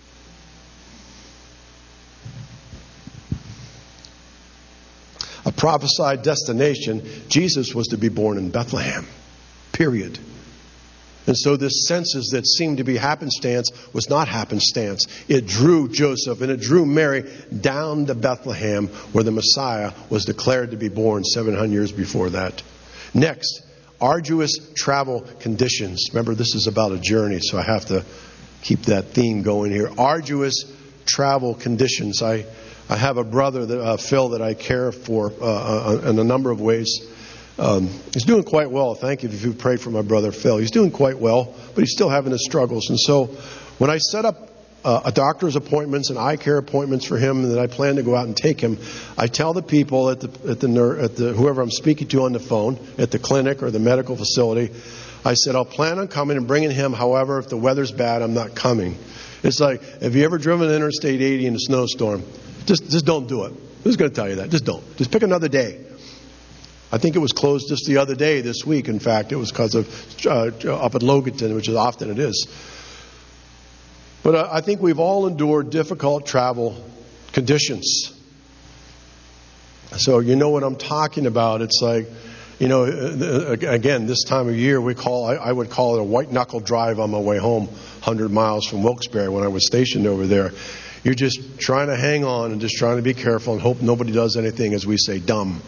A prophesied destination, Jesus was to be born in Bethlehem. Period. And so this census that seemed to be happenstance was not happenstance. It drew Joseph and it drew Mary down to Bethlehem where the Messiah was declared to be born 700 years before that. Next, arduous travel conditions. Remember, this is about a journey, so I have to keep that theme going here. Arduous travel conditions. I have a brother, Phil, that I care for in a number of ways. He's doing quite well. Thank you if you pray for my brother Phil. He's doing quite well, but he's still having his struggles. And so when I set up a doctor's appointments and eye care appointments for him, and that I plan to go out and take him, I tell the people at the whoever I'm speaking to on the phone, at the clinic or the medical facility, I said, I'll plan on coming and bringing him. However, if the weather's bad, I'm not coming. It's like, have you ever driven Interstate 80 in a snowstorm? Just don't do it. Who's going to tell you that? Just don't. Just pick another day. I think it was closed just the other day this week. In fact, it was because of up at Loganton, which is often it is. But I think we've all endured difficult travel conditions. So you know what I'm talking about. It's like, you know, again, this time of year I would call it a white knuckle drive on my way home, 100 miles from Wilkes-Barre when I was stationed over there. You're just trying to hang on and just trying to be careful and hope nobody does anything, as we say, dumb.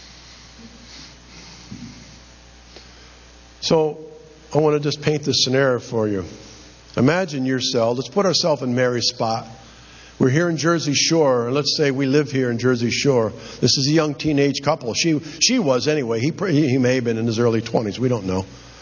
So I want to just paint this scenario for you. Imagine yourself. Let's put ourselves in Mary's spot. We're here in Jersey Shore, and let's say we live here in Jersey Shore. This is a young teenage couple. She was anyway. He may have been in his early 20s. We don't know.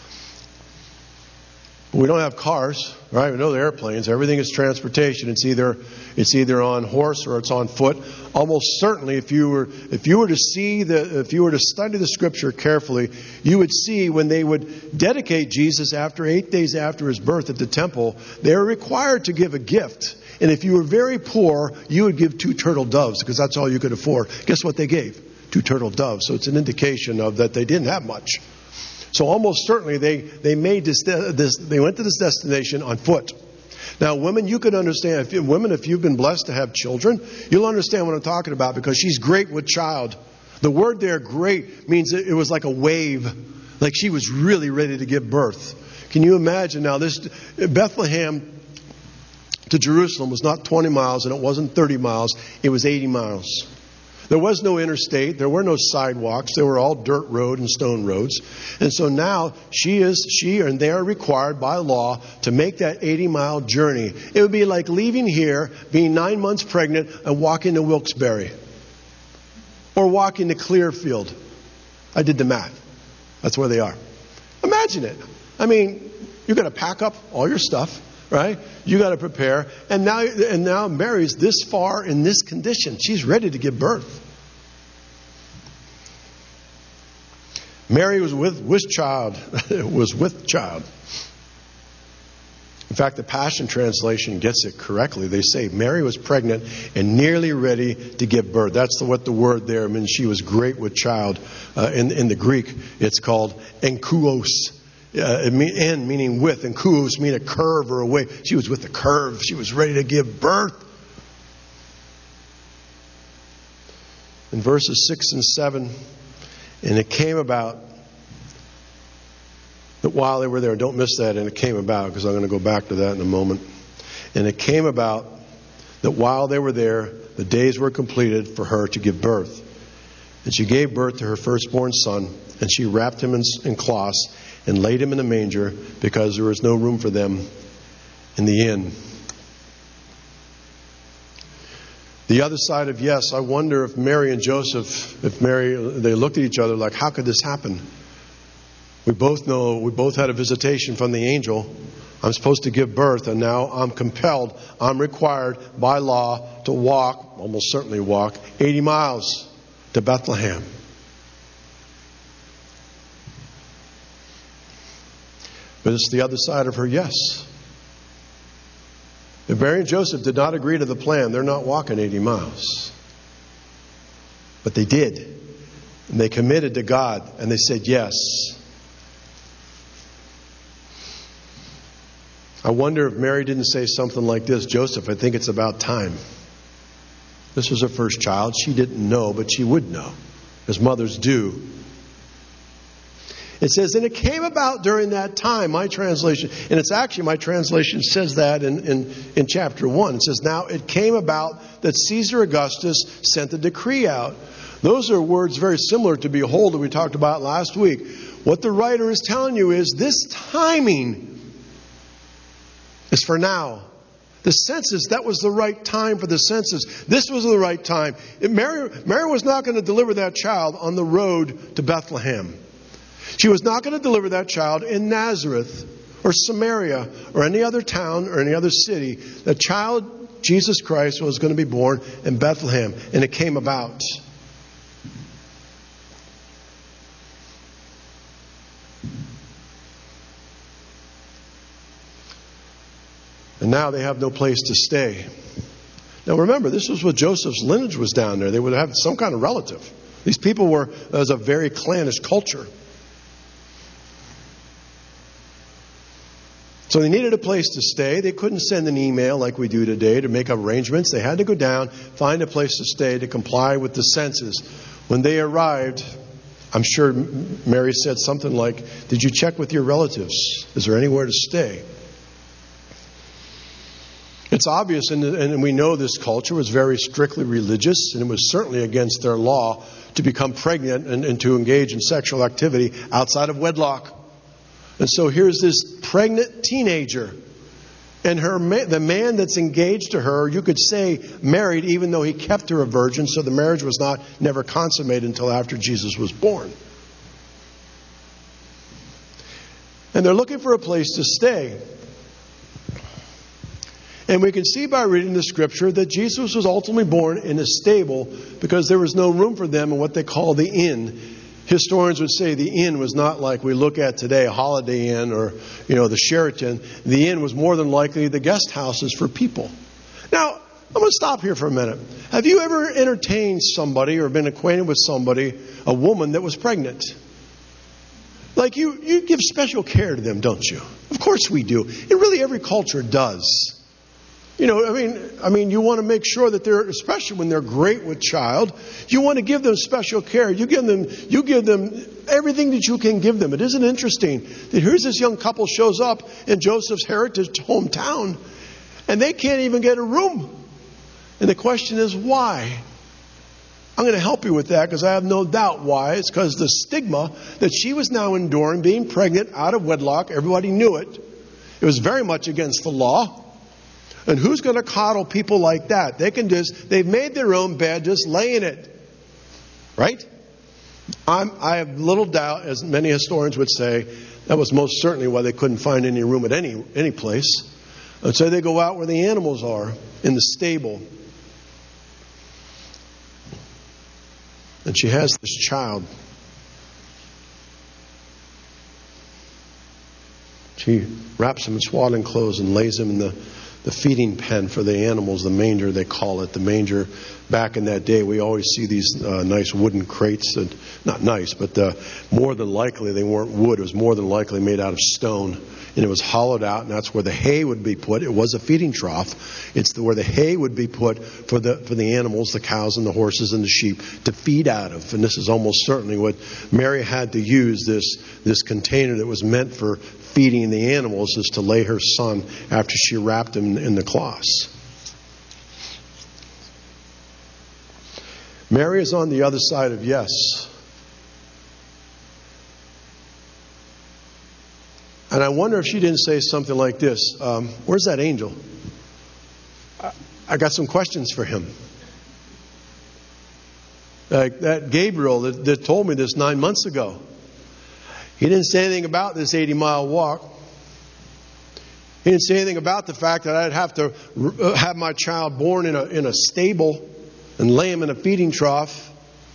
We don't have cars, right? We know the airplanes. Everything is transportation. It's either on horse or it's on foot. Almost certainly, if you were to study the Scripture carefully, you would see when they would dedicate Jesus after 8 days after his birth at the temple, they were required to give a gift. And if you were very poor, you would give 2 turtle doves because that's all you could afford. Guess what they gave? 2 turtle doves. So it's an indication of that they didn't have much. So almost certainly they went to this destination on foot. Now, women, you could understand. If you've been blessed to have children, you'll understand what I'm talking about because she's great with child. The word there, great, means it was like a wave, like she was really ready to give birth. Can you imagine now? This Bethlehem to Jerusalem was not 20 miles and it wasn't 30 miles. It was 80 miles. There was no interstate. There were no sidewalks. They were all dirt road and stone roads. And so now she and they are required by law to make that 80-mile journey. It would be like leaving here, being 9 months pregnant, and walking to Wilkes-Barre. Or walking to Clearfield. I did the math. That's where they are. Imagine it. I mean, you've got to pack up all your stuff, right? You got to prepare. And now Mary's this far in this condition. She's ready to give birth. Mary was with child. Was with child. In fact, the Passion Translation gets it correctly. They say Mary was pregnant and nearly ready to give birth. That's what the word there means. She was great with child. In the Greek, it's called enkuos. En meaning with, and kuos mean a curve or a way. She was with the curve. She was ready to give birth. In verses 6 and 7, and it came about that while they were there, don't miss that, and it came about, because I'm going to go back to that in a moment. And it came about that while they were there, the days were completed for her to give birth. And she gave birth to her firstborn son, and she wrapped him in cloths and laid him in a manger, because there was no room for them in the inn. The other side of yes, I wonder if Mary and Joseph, they looked at each other like, how could this happen? We both know, we both had a visitation from the angel. I'm supposed to give birth, and now I'm compelled, I'm required by law to walk, almost certainly walk, 80 miles to Bethlehem. But it's the other side of her yes. If Mary and Joseph did not agree to the plan, they're not walking 80 miles. But they did. And they committed to God, and they said yes. I wonder if Mary didn't say something like this, Joseph, I think it's about time. This was her first child. She didn't know, but she would know, as mothers do. It says, and it came about during that time, my translation, and it's actually, my translation says that in chapter 1. It says, now it came about that Caesar Augustus sent a decree out. Those are words very similar to behold that we talked about last week. What the writer is telling you is this timing is for now. The census, that was the right time for the census. This was the right time. Mary was not going to deliver that child on the road to Bethlehem. She was not going to deliver that child in Nazareth or Samaria or any other town or any other city. The child, Jesus Christ, was going to be born in Bethlehem, and it came about. And now they have no place to stay. Now remember, this was what Joseph's lineage was down there. They would have some kind of relative. These people were, it was a very clannish culture. So they needed a place to stay. They couldn't send an email like we do today to make arrangements. They had to go down, find a place to stay to comply with the census. When they arrived, I'm sure Mary said something like, did you check with your relatives? Is there anywhere to stay? It's obvious, and we know this culture was very strictly religious, and it was certainly against their law to become pregnant and to engage in sexual activity outside of wedlock. And so here's this pregnant teenager, and the man that's engaged to her, you could say married, even though he kept her a virgin, so the marriage was never consummated until after Jesus was born. And they're looking for a place to stay. And we can see by reading the scripture that Jesus was ultimately born in a stable because there was no room for them in what they call the inn. Historians would say the inn was not like we look at today, a Holiday Inn or, the Sheraton. The inn was more than likely the guest houses for people. Now, I'm going to stop here for a minute. Have you ever entertained somebody or been acquainted with somebody, a woman that was pregnant? Like you give special care to them, don't you? Of course we do. And really every culture does. You want to make sure that they're, especially when they're great with child, you want to give them special care. You give them everything that you can give them. It isn't interesting that here's this young couple shows up in Joseph's heritage hometown, and they can't even get a room. And the question is, why? I'm going to help you with that because I have no doubt why. It's because the stigma that she was now enduring, being pregnant out of wedlock, everybody knew it. It was very much against the law. And who's going to coddle people like that? They've made their own bed, just lay in it. Right? I have little doubt, as many historians would say, that was most certainly why they couldn't find any room at any place. And so they go out where the animals are, in the stable. And she has this child. She wraps him in swaddling clothes and lays him in the feeding pen for the animals, the manger they call it. The manger, back in that day, we always see these nice wooden crates. Not nice, but more than likely they weren't wood. It was more than likely made out of stone. And it was hollowed out, and that's where the hay would be put. It was a feeding trough. It's where the hay would be put for the animals, the cows and the horses and the sheep, to feed out of. And this is almost certainly what Mary had to use, this container that was meant for feeding the animals, is to lay her son after she wrapped him in the cloths. Mary is on the other side of yes. And I wonder if she didn't say something like this. Where's that angel? I got some questions for him. Like that Gabriel that told me this 9 months ago. He didn't say anything about this 80-mile walk. He didn't say anything about the fact that I'd have to have my child born in a stable and lay him in a feeding trough.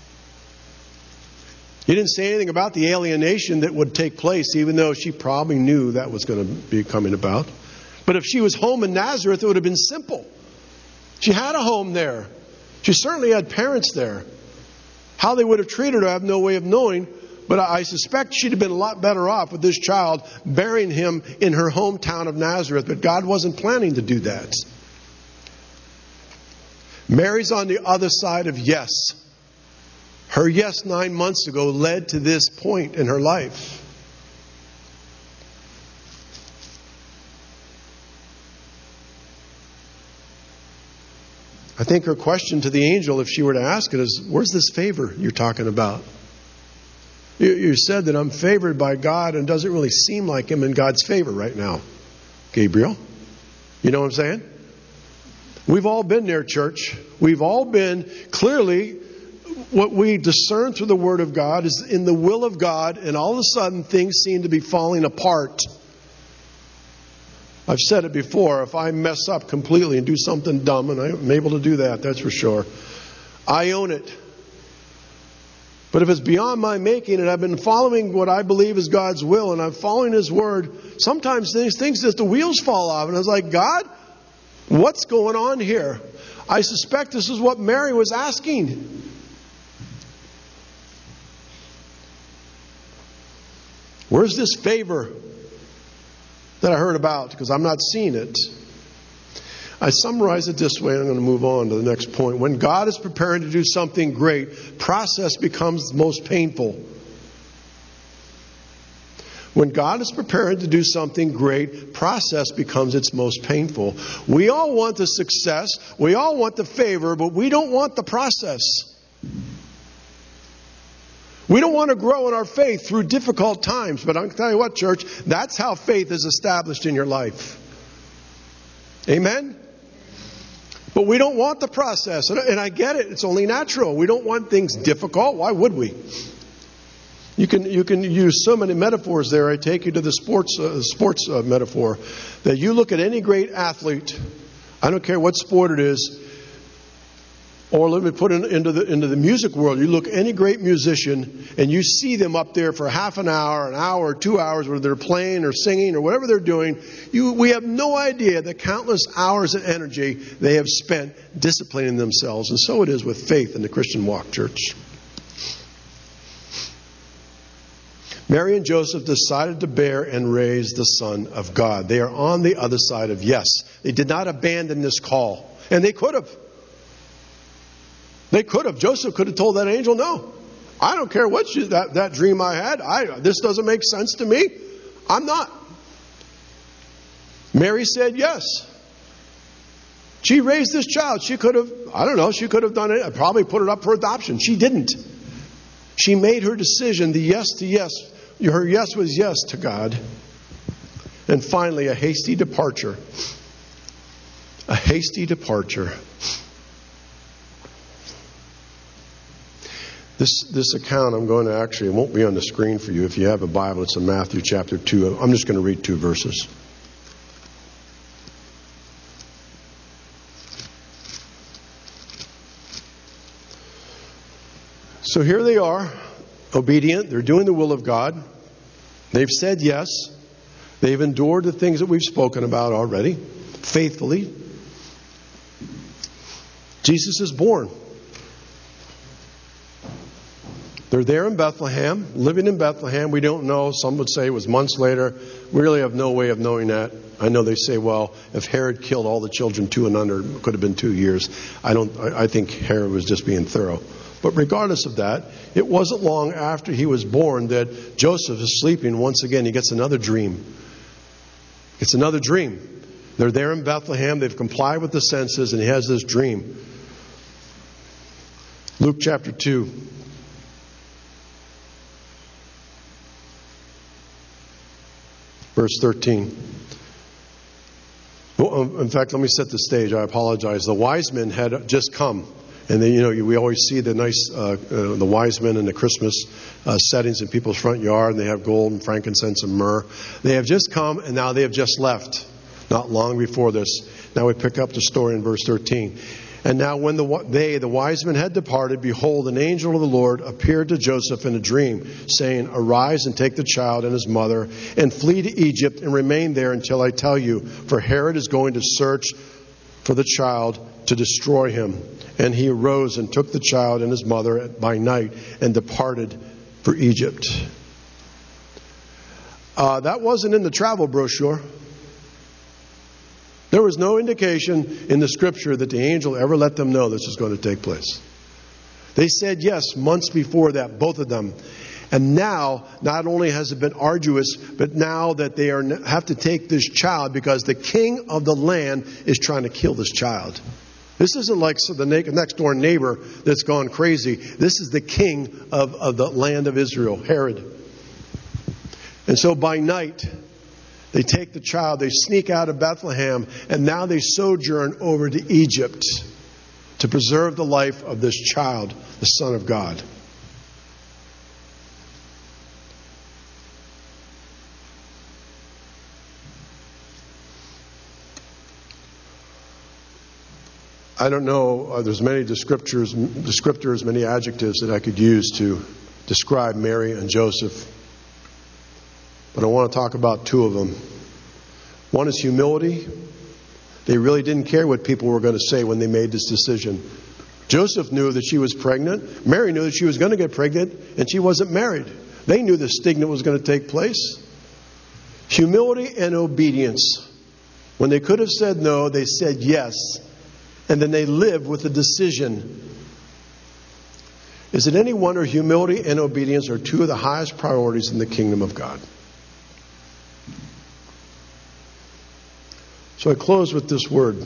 He didn't say anything about the alienation that would take place, even though she probably knew that was going to be coming about. But if she was home in Nazareth, it would have been simple. She had a home there. She certainly had parents there. How they would have treated her, I have no way of knowing. But I suspect she'd have been a lot better off with this child burying him in her hometown of Nazareth. But God wasn't planning to do that. Mary's on the other side of yes. Her yes 9 months ago led to this point in her life. I think her question to the angel, if she were to ask it, is, where's this favor you're talking about? You said that I'm favored by God, and it doesn't really seem like I'm in God's favor right now, Gabriel. You know what I'm saying? We've all been there, church. We've all been, clearly, what we discern through the Word of God is in the will of God, and all of a sudden things seem to be falling apart. I've said it before, if I mess up completely and do something dumb, and I'm able to do that, that's for sure, I own it. But if it's beyond my making, and I've been following what I believe is God's will, and I'm following His Word, sometimes things just the wheels fall off, and I was like, God, what's going on here? I suspect this is what Mary was asking. Where's this favor that I heard about? Because I'm not seeing it. I summarize it this way, and I'm going to move on to the next point. When God is preparing to do something great, process becomes most painful. When God is preparing to do something great, process becomes its most painful. We all want the success, we all want the favor, but we don't want the process. We don't want to grow in our faith through difficult times. But I'm going to tell you what, church, that's how faith is established in your life. Amen? But we don't want the process. And I get it. It's only natural. We don't want things difficult. Why would we? You can use so many metaphors there. I take you to the sports metaphor. That you look at any great athlete, I don't care what sport it is, or let me put it into the music world. You look at any great musician and you see them up there for half an hour, 2 hours, whether they're playing or singing or whatever they're doing. We have no idea the countless hours of energy they have spent disciplining themselves. And so it is with faith in the Christian walk, church. Mary and Joseph decided to bear and raise the Son of God. They are on the other side of yes. They did not abandon this call. And they could have. They could have. Joseph could have told that angel, no, I don't care what that dream I had. This doesn't make sense to me. I'm not. Mary said yes. She raised this child. She could have, I don't know, she could have done it, probably put it up for adoption. She didn't. She made her decision, the yes to yes. Her yes was yes to God. And finally, a hasty departure. A hasty departure. This account I'm going to actually, it won't be on the screen for you. If you have a Bible, it's in Matthew chapter 2. I'm just going to read 2 verses. So here they are, obedient. They're doing the will of God. They've said yes. They've endured the things that we've spoken about already, faithfully. Jesus is born. They're there in Bethlehem, living in Bethlehem. We don't know. Some would say it was months later. We really have no way of knowing that. I know they say, well, if Herod killed all the children 2 and under, it could have been 2 years. I think Herod was just being thorough. But regardless of that, it wasn't long after he was born that Joseph is sleeping. Once again, he gets another dream. It's another dream. They're there in Bethlehem. They've complied with the census, and he has this dream. Luke chapter 2. Verse 13. Well, in fact, let me set the stage. I apologize. The wise men had just come. And then, we always see the nice, the wise men in the Christmas settings in people's front yard. And they have gold and frankincense and myrrh. They have just come, and now they have just left. Not long before this. Now we pick up the story in verse 13. And now when the wise men had departed, behold, an angel of the Lord appeared to Joseph in a dream, saying, Arise and take the child and his mother, and flee to Egypt, and remain there until I tell you. For Herod is going to search for the child to destroy him. And he arose and took the child and his mother by night and departed for Egypt. That wasn't in the travel brochure. There was no indication in the scripture that the angel ever let them know this was going to take place. They said yes months before that, both of them. And now, not only has it been arduous, but now that they have to take this child because the king of the land is trying to kill this child. This isn't like the next door neighbor that's gone crazy. This is the king of the land of Israel, Herod. And so by night, they take the child, they sneak out of Bethlehem, and now they sojourn over to Egypt to preserve the life of this child, the Son of God. I don't know, there's many descriptors, many adjectives that I could use to describe Mary and Joseph. But I want to talk about 2 of them. One is humility. They really didn't care what people were going to say when they made this decision. Joseph knew that she was pregnant. Mary knew that she was going to get pregnant, and she wasn't married. They knew the stigma was going to take place. Humility and obedience. When they could have said no, they said yes. And then they lived with the decision. Is it any wonder humility and obedience are 2 of the highest priorities in the kingdom of God? So I close with this word.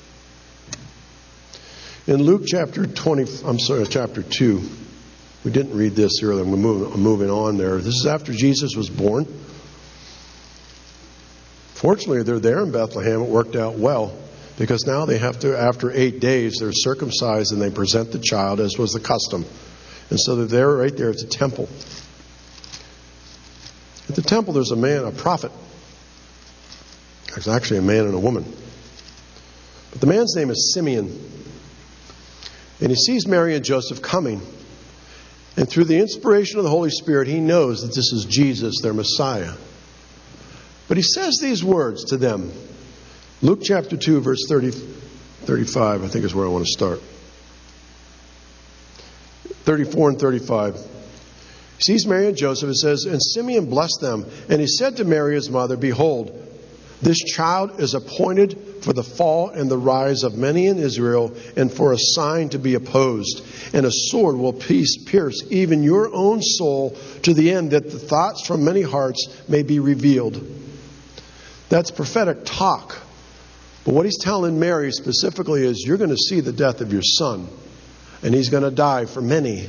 In Luke chapter 2. We didn't read this earlier. I'm moving on there. This is after Jesus was born. Fortunately, they're there in Bethlehem. It worked out well. Because now they have to, after 8 days, they're circumcised and they present the child as was the custom. And so they're there, right there at the temple. At the temple, there's a prophet. There's actually a man and a woman. But the man's name is Simeon. And he sees Mary and Joseph coming. And through the inspiration of the Holy Spirit, he knows that this is Jesus, their Messiah. But he says these words to them. Luke chapter 2, verse 35, I think is where I want to start. 34 and 35. He sees Mary and Joseph. It says, And Simeon blessed them. And he said to Mary, his mother, Behold, this child is appointed for the fall and the rise of many in Israel, and for a sign to be opposed. And a sword will pierce even your own soul, to the end that the thoughts from many hearts may be revealed. That's prophetic talk But what he's telling Mary specifically is, you're going to see the death of your son, and he's going to die for many.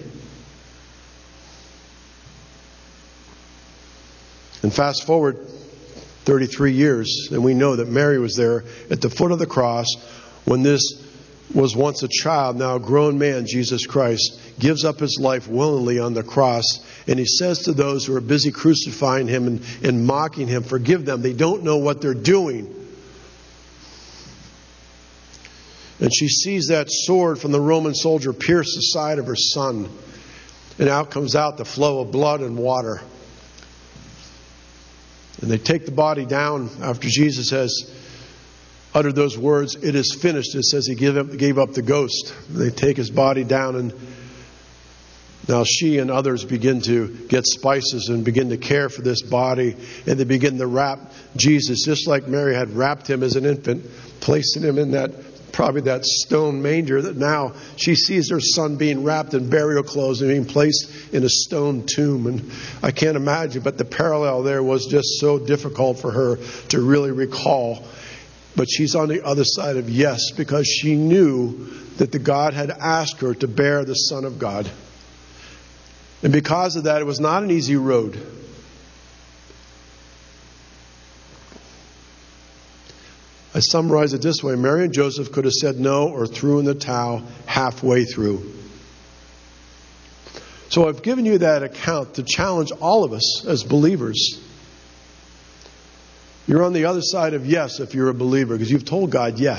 And fast forward 33 years, and we know that Mary was there at the foot of the cross when this was once a child, now a grown man, Jesus Christ, gives up his life willingly on the cross. And he says to those who are busy crucifying him and mocking him, forgive them. They don't know what they're doing. And she sees that sword from the Roman soldier pierce the side of her son. And out comes out the flow of blood and water. And they take the body down after Jesus has uttered those words, "It is finished." It says he gave up the ghost. They take his body down, and now she and others begin to get spices and begin to care for this body. And they begin to wrap Jesus, just like Mary had wrapped him as an infant, placing him in that stone manger, that now she sees her son being wrapped in burial clothes and being placed in a stone tomb. And I can't imagine, but the parallel there was just so difficult for her to really recall. But she's on the other side of yes, because she knew that the God had asked her to bear the Son of God. And because of that, it was not an easy road. I summarize it this way. Mary and Joseph could have said no or threw in the towel halfway through. So I've given you that account to challenge all of us as believers. You're on the other side of yes if you're a believer, because you've told God yes.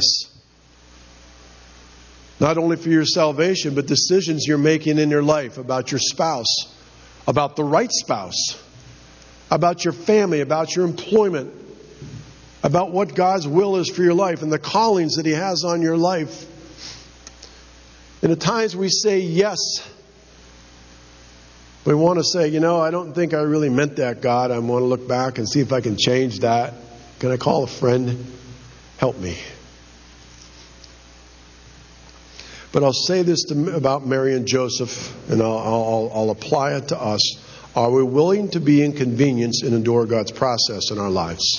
Not only for your salvation, but decisions you're making in your life about your spouse, about the right spouse, about your family, about your employment, about what God's will is for your life and the callings that He has on your life. And at times we say yes. We want to say, I don't think I really meant that, God. I want to look back and see if I can change that. Can I call a friend? Help me. But I'll say this about Mary and Joseph, and I'll apply it to us. Are we willing to be inconvenienced and endure God's process in our lives?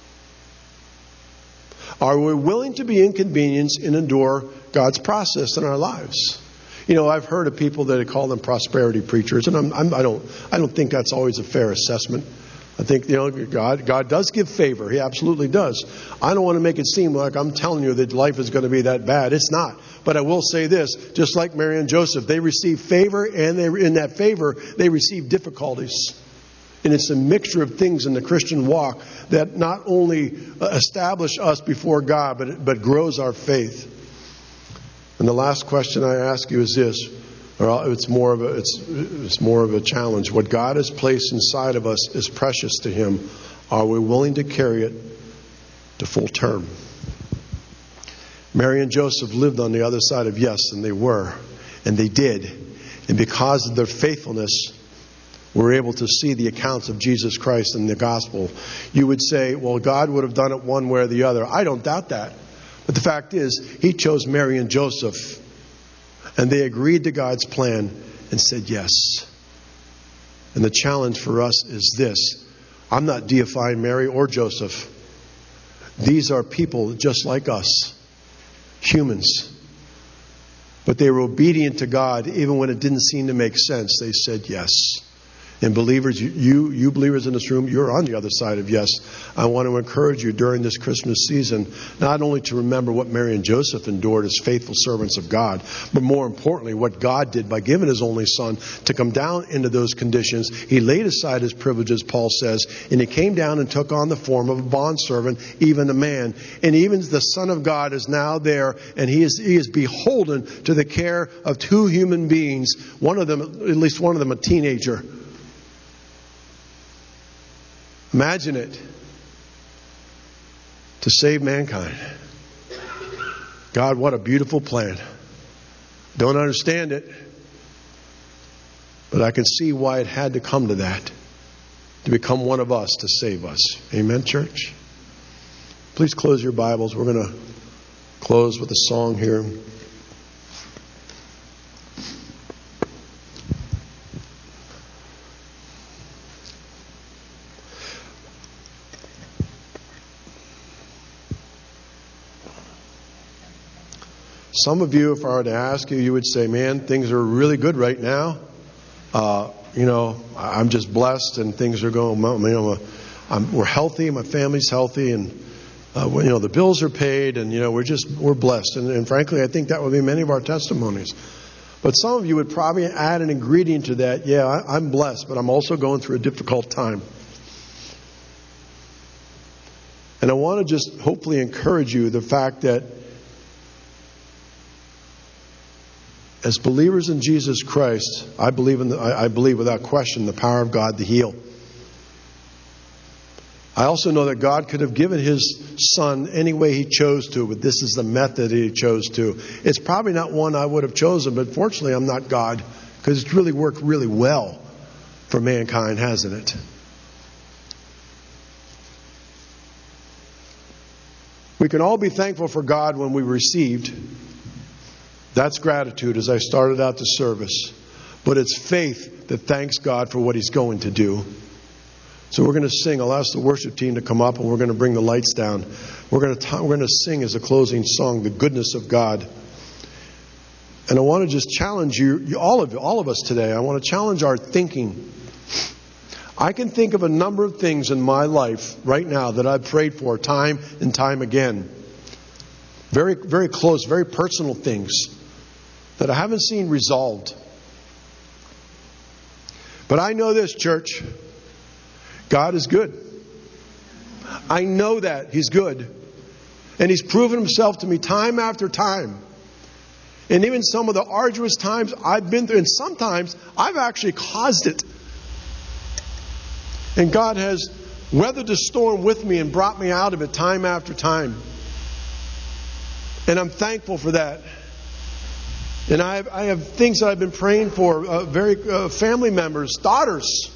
Are we willing to be inconvenienced and endure God's process in our lives? I've heard of people that call them prosperity preachers, and I don't think that's always a fair assessment. I think God does give favor. He absolutely does. I don't want to make it seem like I'm telling you that life is going to be that bad. It's not. But I will say this: just like Mary and Joseph, they received favor, and in that favor they received difficulties. And it's a mixture of things in the Christian walk that not only establish us before God, but grows our faith. And the last question I ask you is this, or it's more of a challenge. What God has placed inside of us is precious to Him. Are we willing to carry it to full term? Mary and Joseph lived on the other side of yes, and they were, and they did. And because of their faithfulness, we're able to see the accounts of Jesus Christ in the gospel. You would say, well, God would have done it one way or the other. I don't doubt that. But the fact is, He chose Mary and Joseph, and they agreed to God's plan and said yes. And the challenge for us is this. I'm not deifying Mary or Joseph. These are people just like us, humans. But they were obedient to God even when it didn't seem to make sense. They said yes. And believers, you believers in this room, you're on the other side of yes. I want to encourage you during this Christmas season, not only to remember what Mary and Joseph endured as faithful servants of God, but more importantly, what God did by giving His only Son to come down into those conditions. He laid aside His privileges, Paul says, and He came down and took on the form of a bondservant, even a man. And even the Son of God is now there, and He is beholden to the care of two human beings, one of them, at least one of them, a teenager. Imagine it. To save mankind. God, what a beautiful plan. Don't understand it. But I can see why it had to come to that. To become one of us, to save us. Amen, church? Please close your Bibles. We're going to close with a song here. Some of you, if I were to ask you, you would say, man, things are really good right now. I'm just blessed and things are going, we're healthy, my family's healthy, and the bills are paid, and we're blessed. And frankly, I think that would be many of our testimonies. But some of you would probably add an ingredient to that. Yeah, I'm blessed, but I'm also going through a difficult time. And I want to just hopefully encourage you the fact that as believers in Jesus Christ, I believe without question the power of God to heal. I also know that God could have given His Son any way He chose to, but this is the method He chose to. It's probably not one I would have chosen, but fortunately I'm not God, because it's really worked really well for mankind, hasn't it? We can all be thankful for God when we received. That's gratitude, as I started out the service. But it's faith that thanks God for what He's going to do. So we're going to sing. I'll ask the worship team to come up, and we're going to bring the lights down. We're going to sing as a closing song, The Goodness of God. And I want to just challenge you, all of us today. I want to challenge our thinking. I can think of a number of things in my life right now that I've prayed for time and time again. Very, very close, very personal things that I haven't seen resolved. But I know this, church. God is good. I know that He's good. And He's proven Himself to me time after time. And even some of the arduous times I've been through, and sometimes I've actually caused it. And God has weathered the storm with me and brought me out of it time after time. And I'm thankful for that. And I have things that I've been praying for, family members, daughters.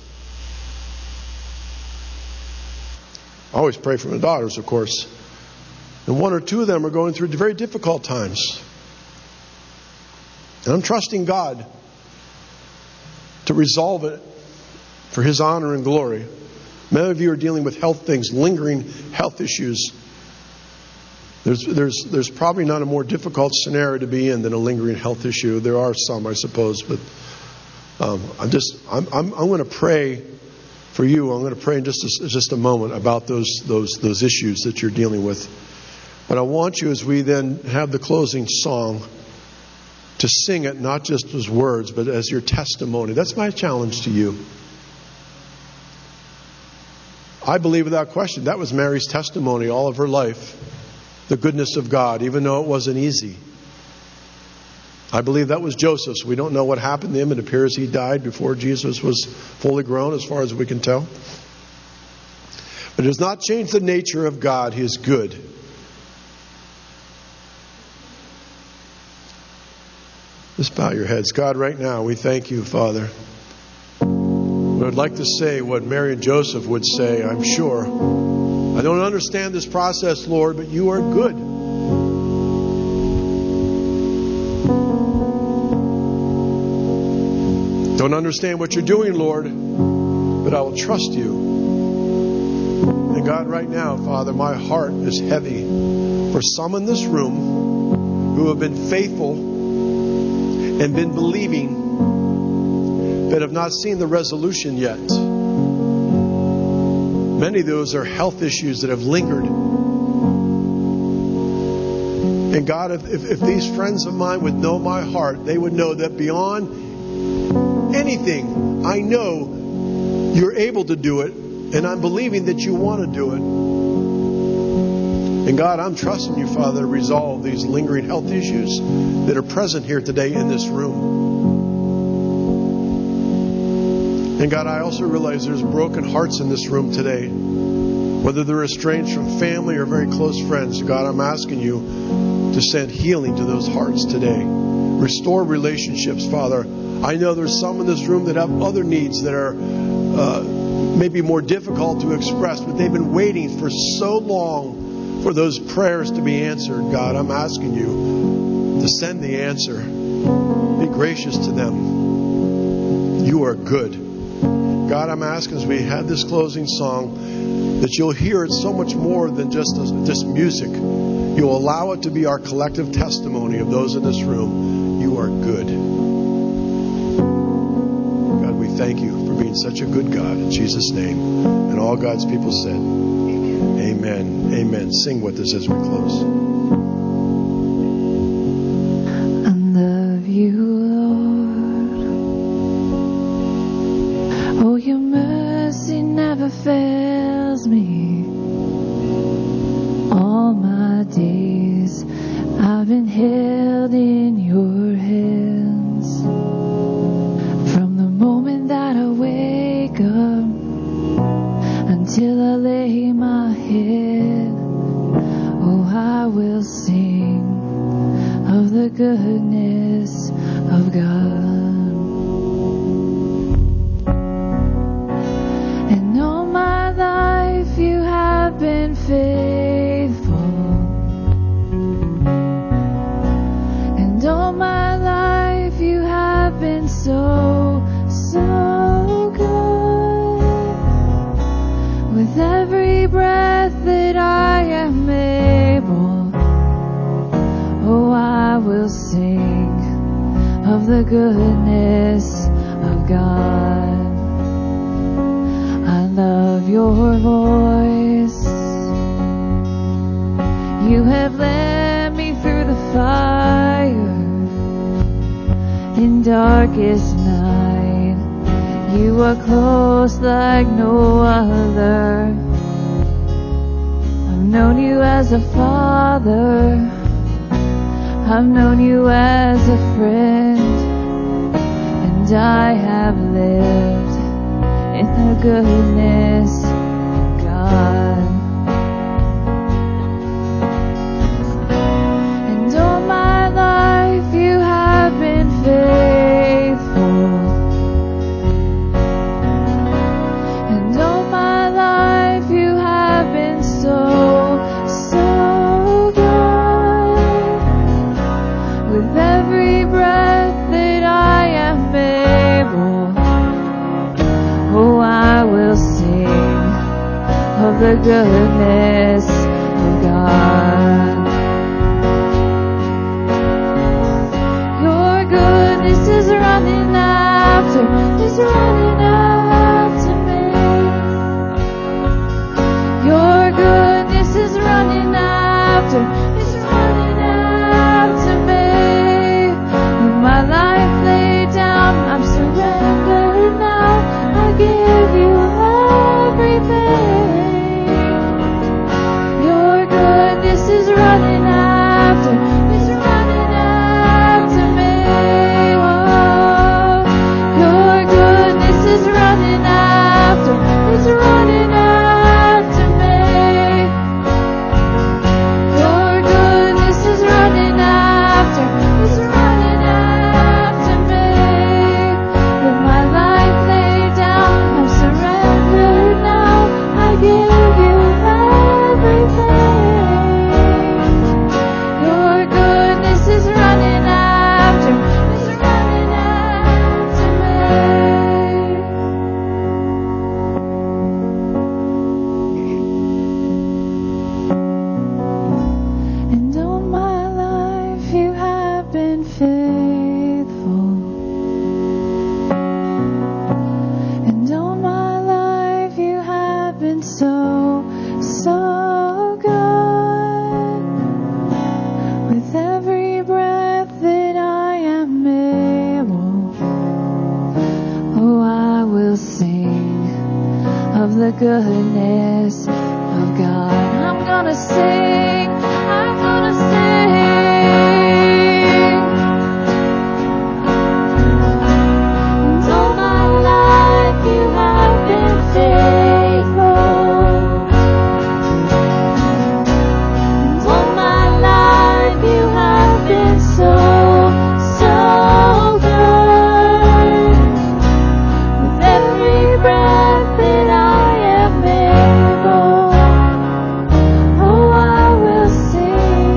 I always pray for my daughters, of course. And one or two of them are going through very difficult times. And I'm trusting God to resolve it for His honor and glory. Many of you are dealing with health things, lingering health issues. There's probably not a more difficult scenario to be in than a lingering health issue. There are some, I suppose, but I'm going to pray for you. I'm going to pray in just a moment about those issues that you're dealing with. But I want you, as we then have the closing song, to sing it not just as words, but as your testimony. That's my challenge to you. I believe without question that was Mary's testimony all of her life. The goodness of God, even though it wasn't easy. I believe that was Joseph's. We don't know what happened to him. It appears he died before Jesus was fully grown, as far as we can tell. But it does not change the nature of God. He is good. Just bow your heads. God, right now, we thank you, Father. I would like to say what Mary and Joseph would say, I'm sure. I don't understand this process, Lord, but you are good. Don't understand what you're doing, Lord, but I will trust you. And God, right now, Father, my heart is heavy for some in this room who have been faithful and been believing, but have not seen the resolution yet. Many of those are health issues that have lingered. And God, if these friends of mine would know my heart, they would know that beyond anything, I know you're able to do it, and I'm believing that you want to do it. And God, I'm trusting you, Father, to resolve these lingering health issues that are present here today in this room. And God, I also realize there's broken hearts in this room today, whether they're estranged from family or very close friends. God, I'm asking you to send healing to those hearts today. Restore relationships, Father. I know there's some in this room that have other needs that are maybe more difficult to express, but they've been waiting for so long for those prayers to be answered. God, I'm asking you to send the answer. Be gracious to them. You are good. God, I'm asking as we have this closing song that you'll hear it so much more than just music. You'll allow it to be our collective testimony of those in this room. You are good. God, we thank you for being such a good God. In Jesus' name. And all God's people said, amen. Amen. Sing with us as we close. I love you, Lord. Oh, your mercy never fails me. All my days I've been held in your hands. From the moment that I wake up until I lay my head, oh, I will sing of the goodness of God. And all my life you have been faithful. And all my life you have been so, so good. With every breath that I am able, oh, I will sing of the goodness of God. I love your voice. You have led me through the fire in darkest night. You are close like no other. I've known you as a father. I've known you as a friend. And I have lived in the goodness of God. And all my life you have been faithful. And all my life you have been so, so good. With every breath that I am able, oh, I will sing of the goodness of God. Your goodness is running after me. Your goodness is running after me. With my life laid down, I'm surrendered now. I give you everything. Your goodness is running after me. Oh, your goodness is running after me. Your goodness is running after me. With my life laid down, I'm surrendered now. I give you everything. Your goodness is running after me. And all my life you have been faithful. And all my life you have been so, so good. With every breath that I am able, oh, I will sing of the goodness of God. I'm gonna sing. And all my life you have been faithful. And all my life you have been so, so good. With every breath that I am able, oh, I will sing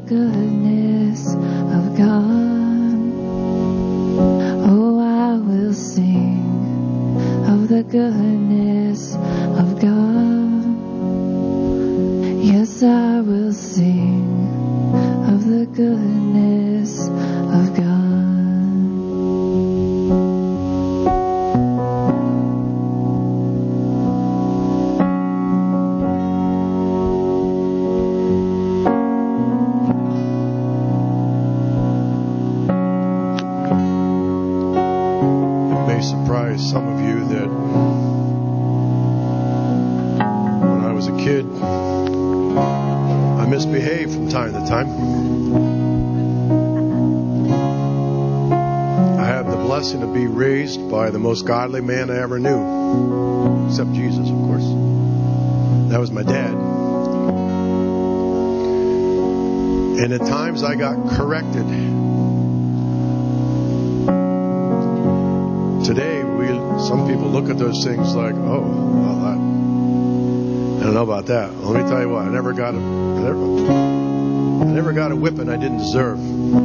goodness of God. Oh, I will sing of the goodness of God. Yes, I will sing of the goodness of God. Some of you that when I was a kid, I misbehaved from time to time. I have the blessing to be raised by the most godly man I ever knew, except Jesus, of course. That was my dad. And at times I got corrected. Today, some people look at those things like, oh, well, I don't know about that. Let me tell you what, I never got a whipping I didn't deserve.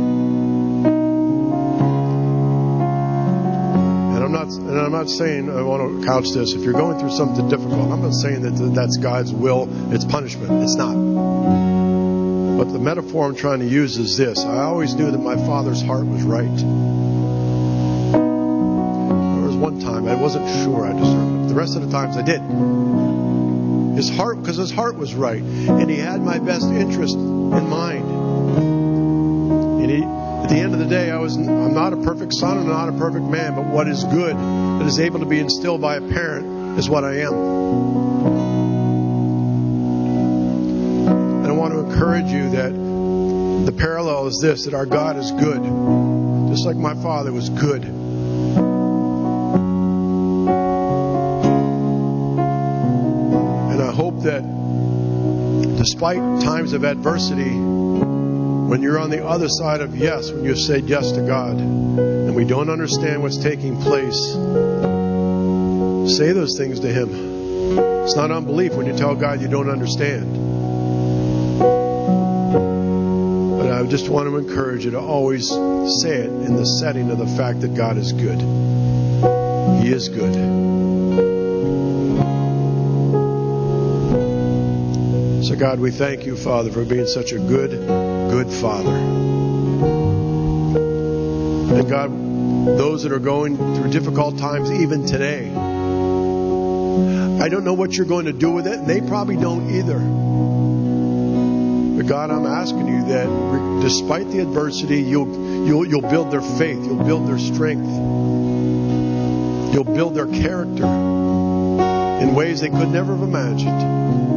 And I'm not saying, I want to couch this, if you're going through something difficult, I'm not saying that that's God's will, it's punishment. It's not. But the metaphor I'm trying to use is this. I always knew that my father's heart was right. One time I wasn't sure I deserved it. The rest of the times I did. His heart was right, and he had my best interest in mind. And at the end of the day, I'm not a perfect son and not a perfect man, but what is good that is able to be instilled by a parent is what I am. And I want to encourage you that the parallel is this, that our God is good, just like my father was good. That despite times of adversity, when you're on the other side of yes, when you've said yes to God, and we don't understand what's taking place, say those things to Him. It's not unbelief when you tell God you don't understand. But I just want to encourage you to always say it in the setting of the fact that God is good. He is good. So God, we thank you, Father, for being such a good, good Father. And God, those that are going through difficult times even today, I don't know what you're going to do with it, and they probably don't either. But God, I'm asking you that despite the adversity, you'll build their faith, you'll build their strength, you'll build their character in ways they could never have imagined.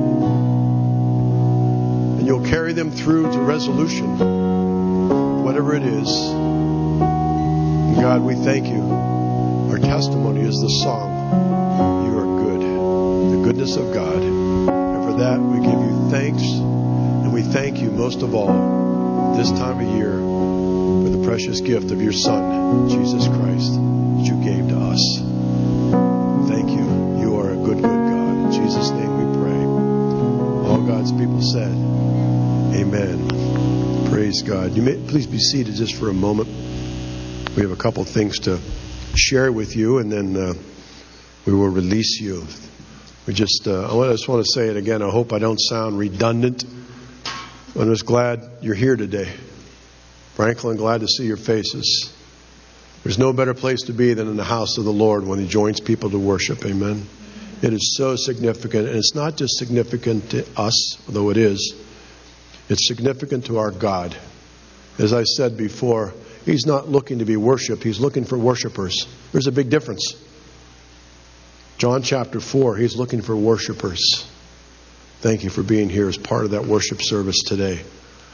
And you'll carry them through to resolution, whatever it is. And God, we thank you. Our testimony is the song, you are good, the goodness of God. And for that, we give you thanks. And we thank you most of all, this time of year, for the precious gift of your Son, Jesus Christ, that you gave to us. Thank you. You are a good, good God. In Jesus' name we pray. All God's people said, amen. Praise God. You may please be seated just for a moment. We have a couple things to share with you, and then we will release you. I just want to say it again. I hope I don't sound redundant. I'm just glad you're here today. Frankly, I'm glad to see your faces. There's no better place to be than in the house of the Lord when He joins people to worship. Amen. It is so significant, and it's not just significant to us, although it is. It's significant to our God. As I said before, He's not looking to be worshipped. He's looking for worshipers. There's a big difference. John chapter 4, He's looking for worshipers. Thank you for being here as part of that worship service today.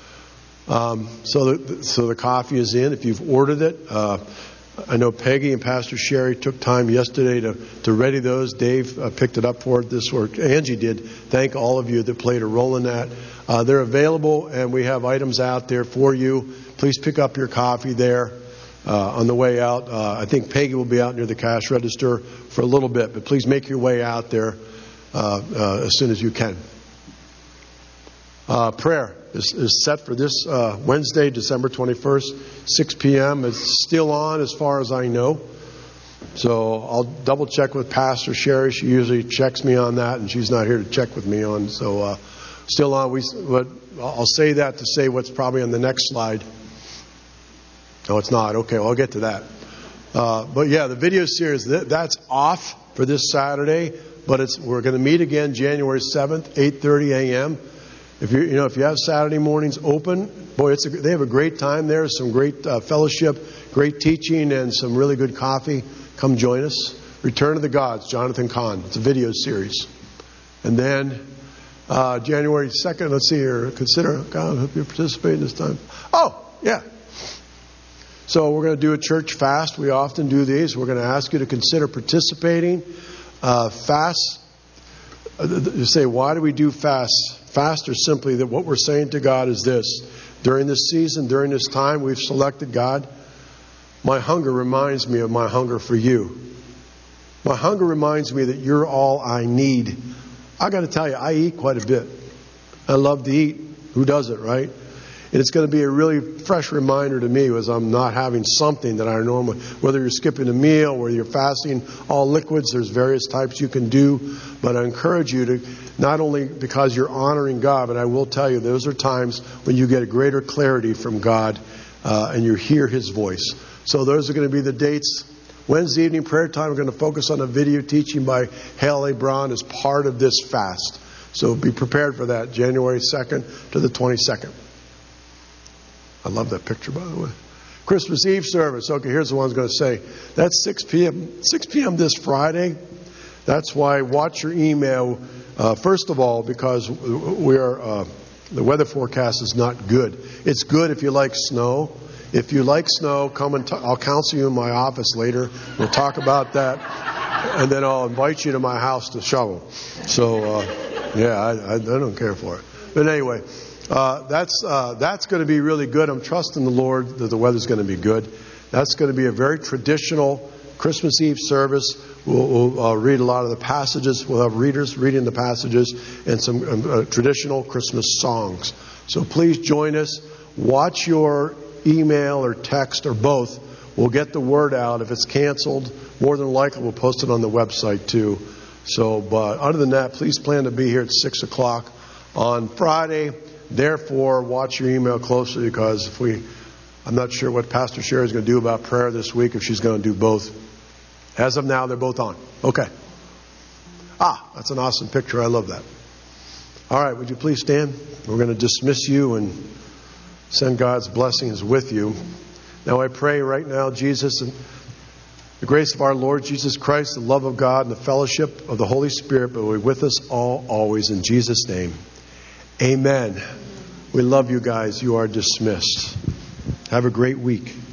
So the coffee is in. If you've ordered it, I know Peggy and Pastor Sherry took time yesterday to ready those. Dave picked it up for it this work. Angie did. Thank all of you that played a role in that. They're available, and we have items out there for you. Please pick up your coffee there on the way out. I think Peggy will be out near the cash register for a little bit, but please make your way out there as soon as you can. Prayer. is set for this Wednesday, December 21st, 6 p.m. It's still on as far as I know. So I'll double check with Pastor Sherry. She usually checks me on that, and she's not here to check with me on. So still on. But I'll say that to say what's probably on the next slide. No, it's not. Okay, well, I'll get to that. But yeah, the video series, that's off for this Saturday. But we're going to meet again January 7th, 8:30 a.m. If you have Saturday mornings open, boy, they have a great time there. Some great fellowship, great teaching, and some really good coffee. Come join us. Return of the Gods, Jonathan Cahn. It's a video series. And then January 2nd, let's see here. Consider, God, I hope you participate this time. Oh, yeah. So we're going to do a church fast. We often do these. We're going to ask you to consider participating. Fast. You say, why do we do fast? Fast or simply that what we're saying to God is this. During this season, during this time, we've selected God. My hunger reminds me of my hunger for you. My hunger reminds me that you're all I need. I got to tell you, I eat quite a bit. I love to eat. Who doesn't, right? And it's going to be a really fresh reminder to me as I'm not having something that I normally, whether you're skipping a meal, whether you're fasting all liquids, there's various types you can do. But I encourage you to, not only because you're honoring God, but I will tell you, those are times when you get a greater clarity from God and you hear His voice. So those are going to be the dates. Wednesday evening prayer time, we're going to focus on a video teaching by Hale A. Brown as part of this fast. So be prepared for that, January 2nd to the 22nd. I love that picture, by the way. Christmas Eve service. Okay, here's the one I was going to say. That's 6 p.m. 6 p.m. this Friday. That's why watch your email. First of all, because the weather forecast is not good. It's good if you like snow. If you like snow, come and I'll counsel you in my office later. We'll talk about that. And then I'll invite you to my house to shovel. So, I don't care for it. But anyway, that's going to be really good. I'm trusting the Lord that the weather's going to be good. That's going to be a very traditional Christmas Eve service. We'll read a lot of the passages. We'll have readers reading the passages and some traditional Christmas songs. So please join us. Watch your email or text or both. We'll get the word out. If it's canceled, more than likely we'll post it on the website too. So, but other than that, please plan to be here at 6 o'clock on Friday. Therefore, watch your email closely because I'm not sure what Pastor Sherry is going to do about prayer this week, if she's going to do both. As of now, they're both on. Okay. That's an awesome picture. I love that. All right, would you please stand? We're going to dismiss you and send God's blessings with you. Now I pray right now, Jesus, and the grace of our Lord Jesus Christ, the love of God, and the fellowship of the Holy Spirit will be with us all, always, in Jesus' name. Amen. We love you guys. You are dismissed. Have a great week.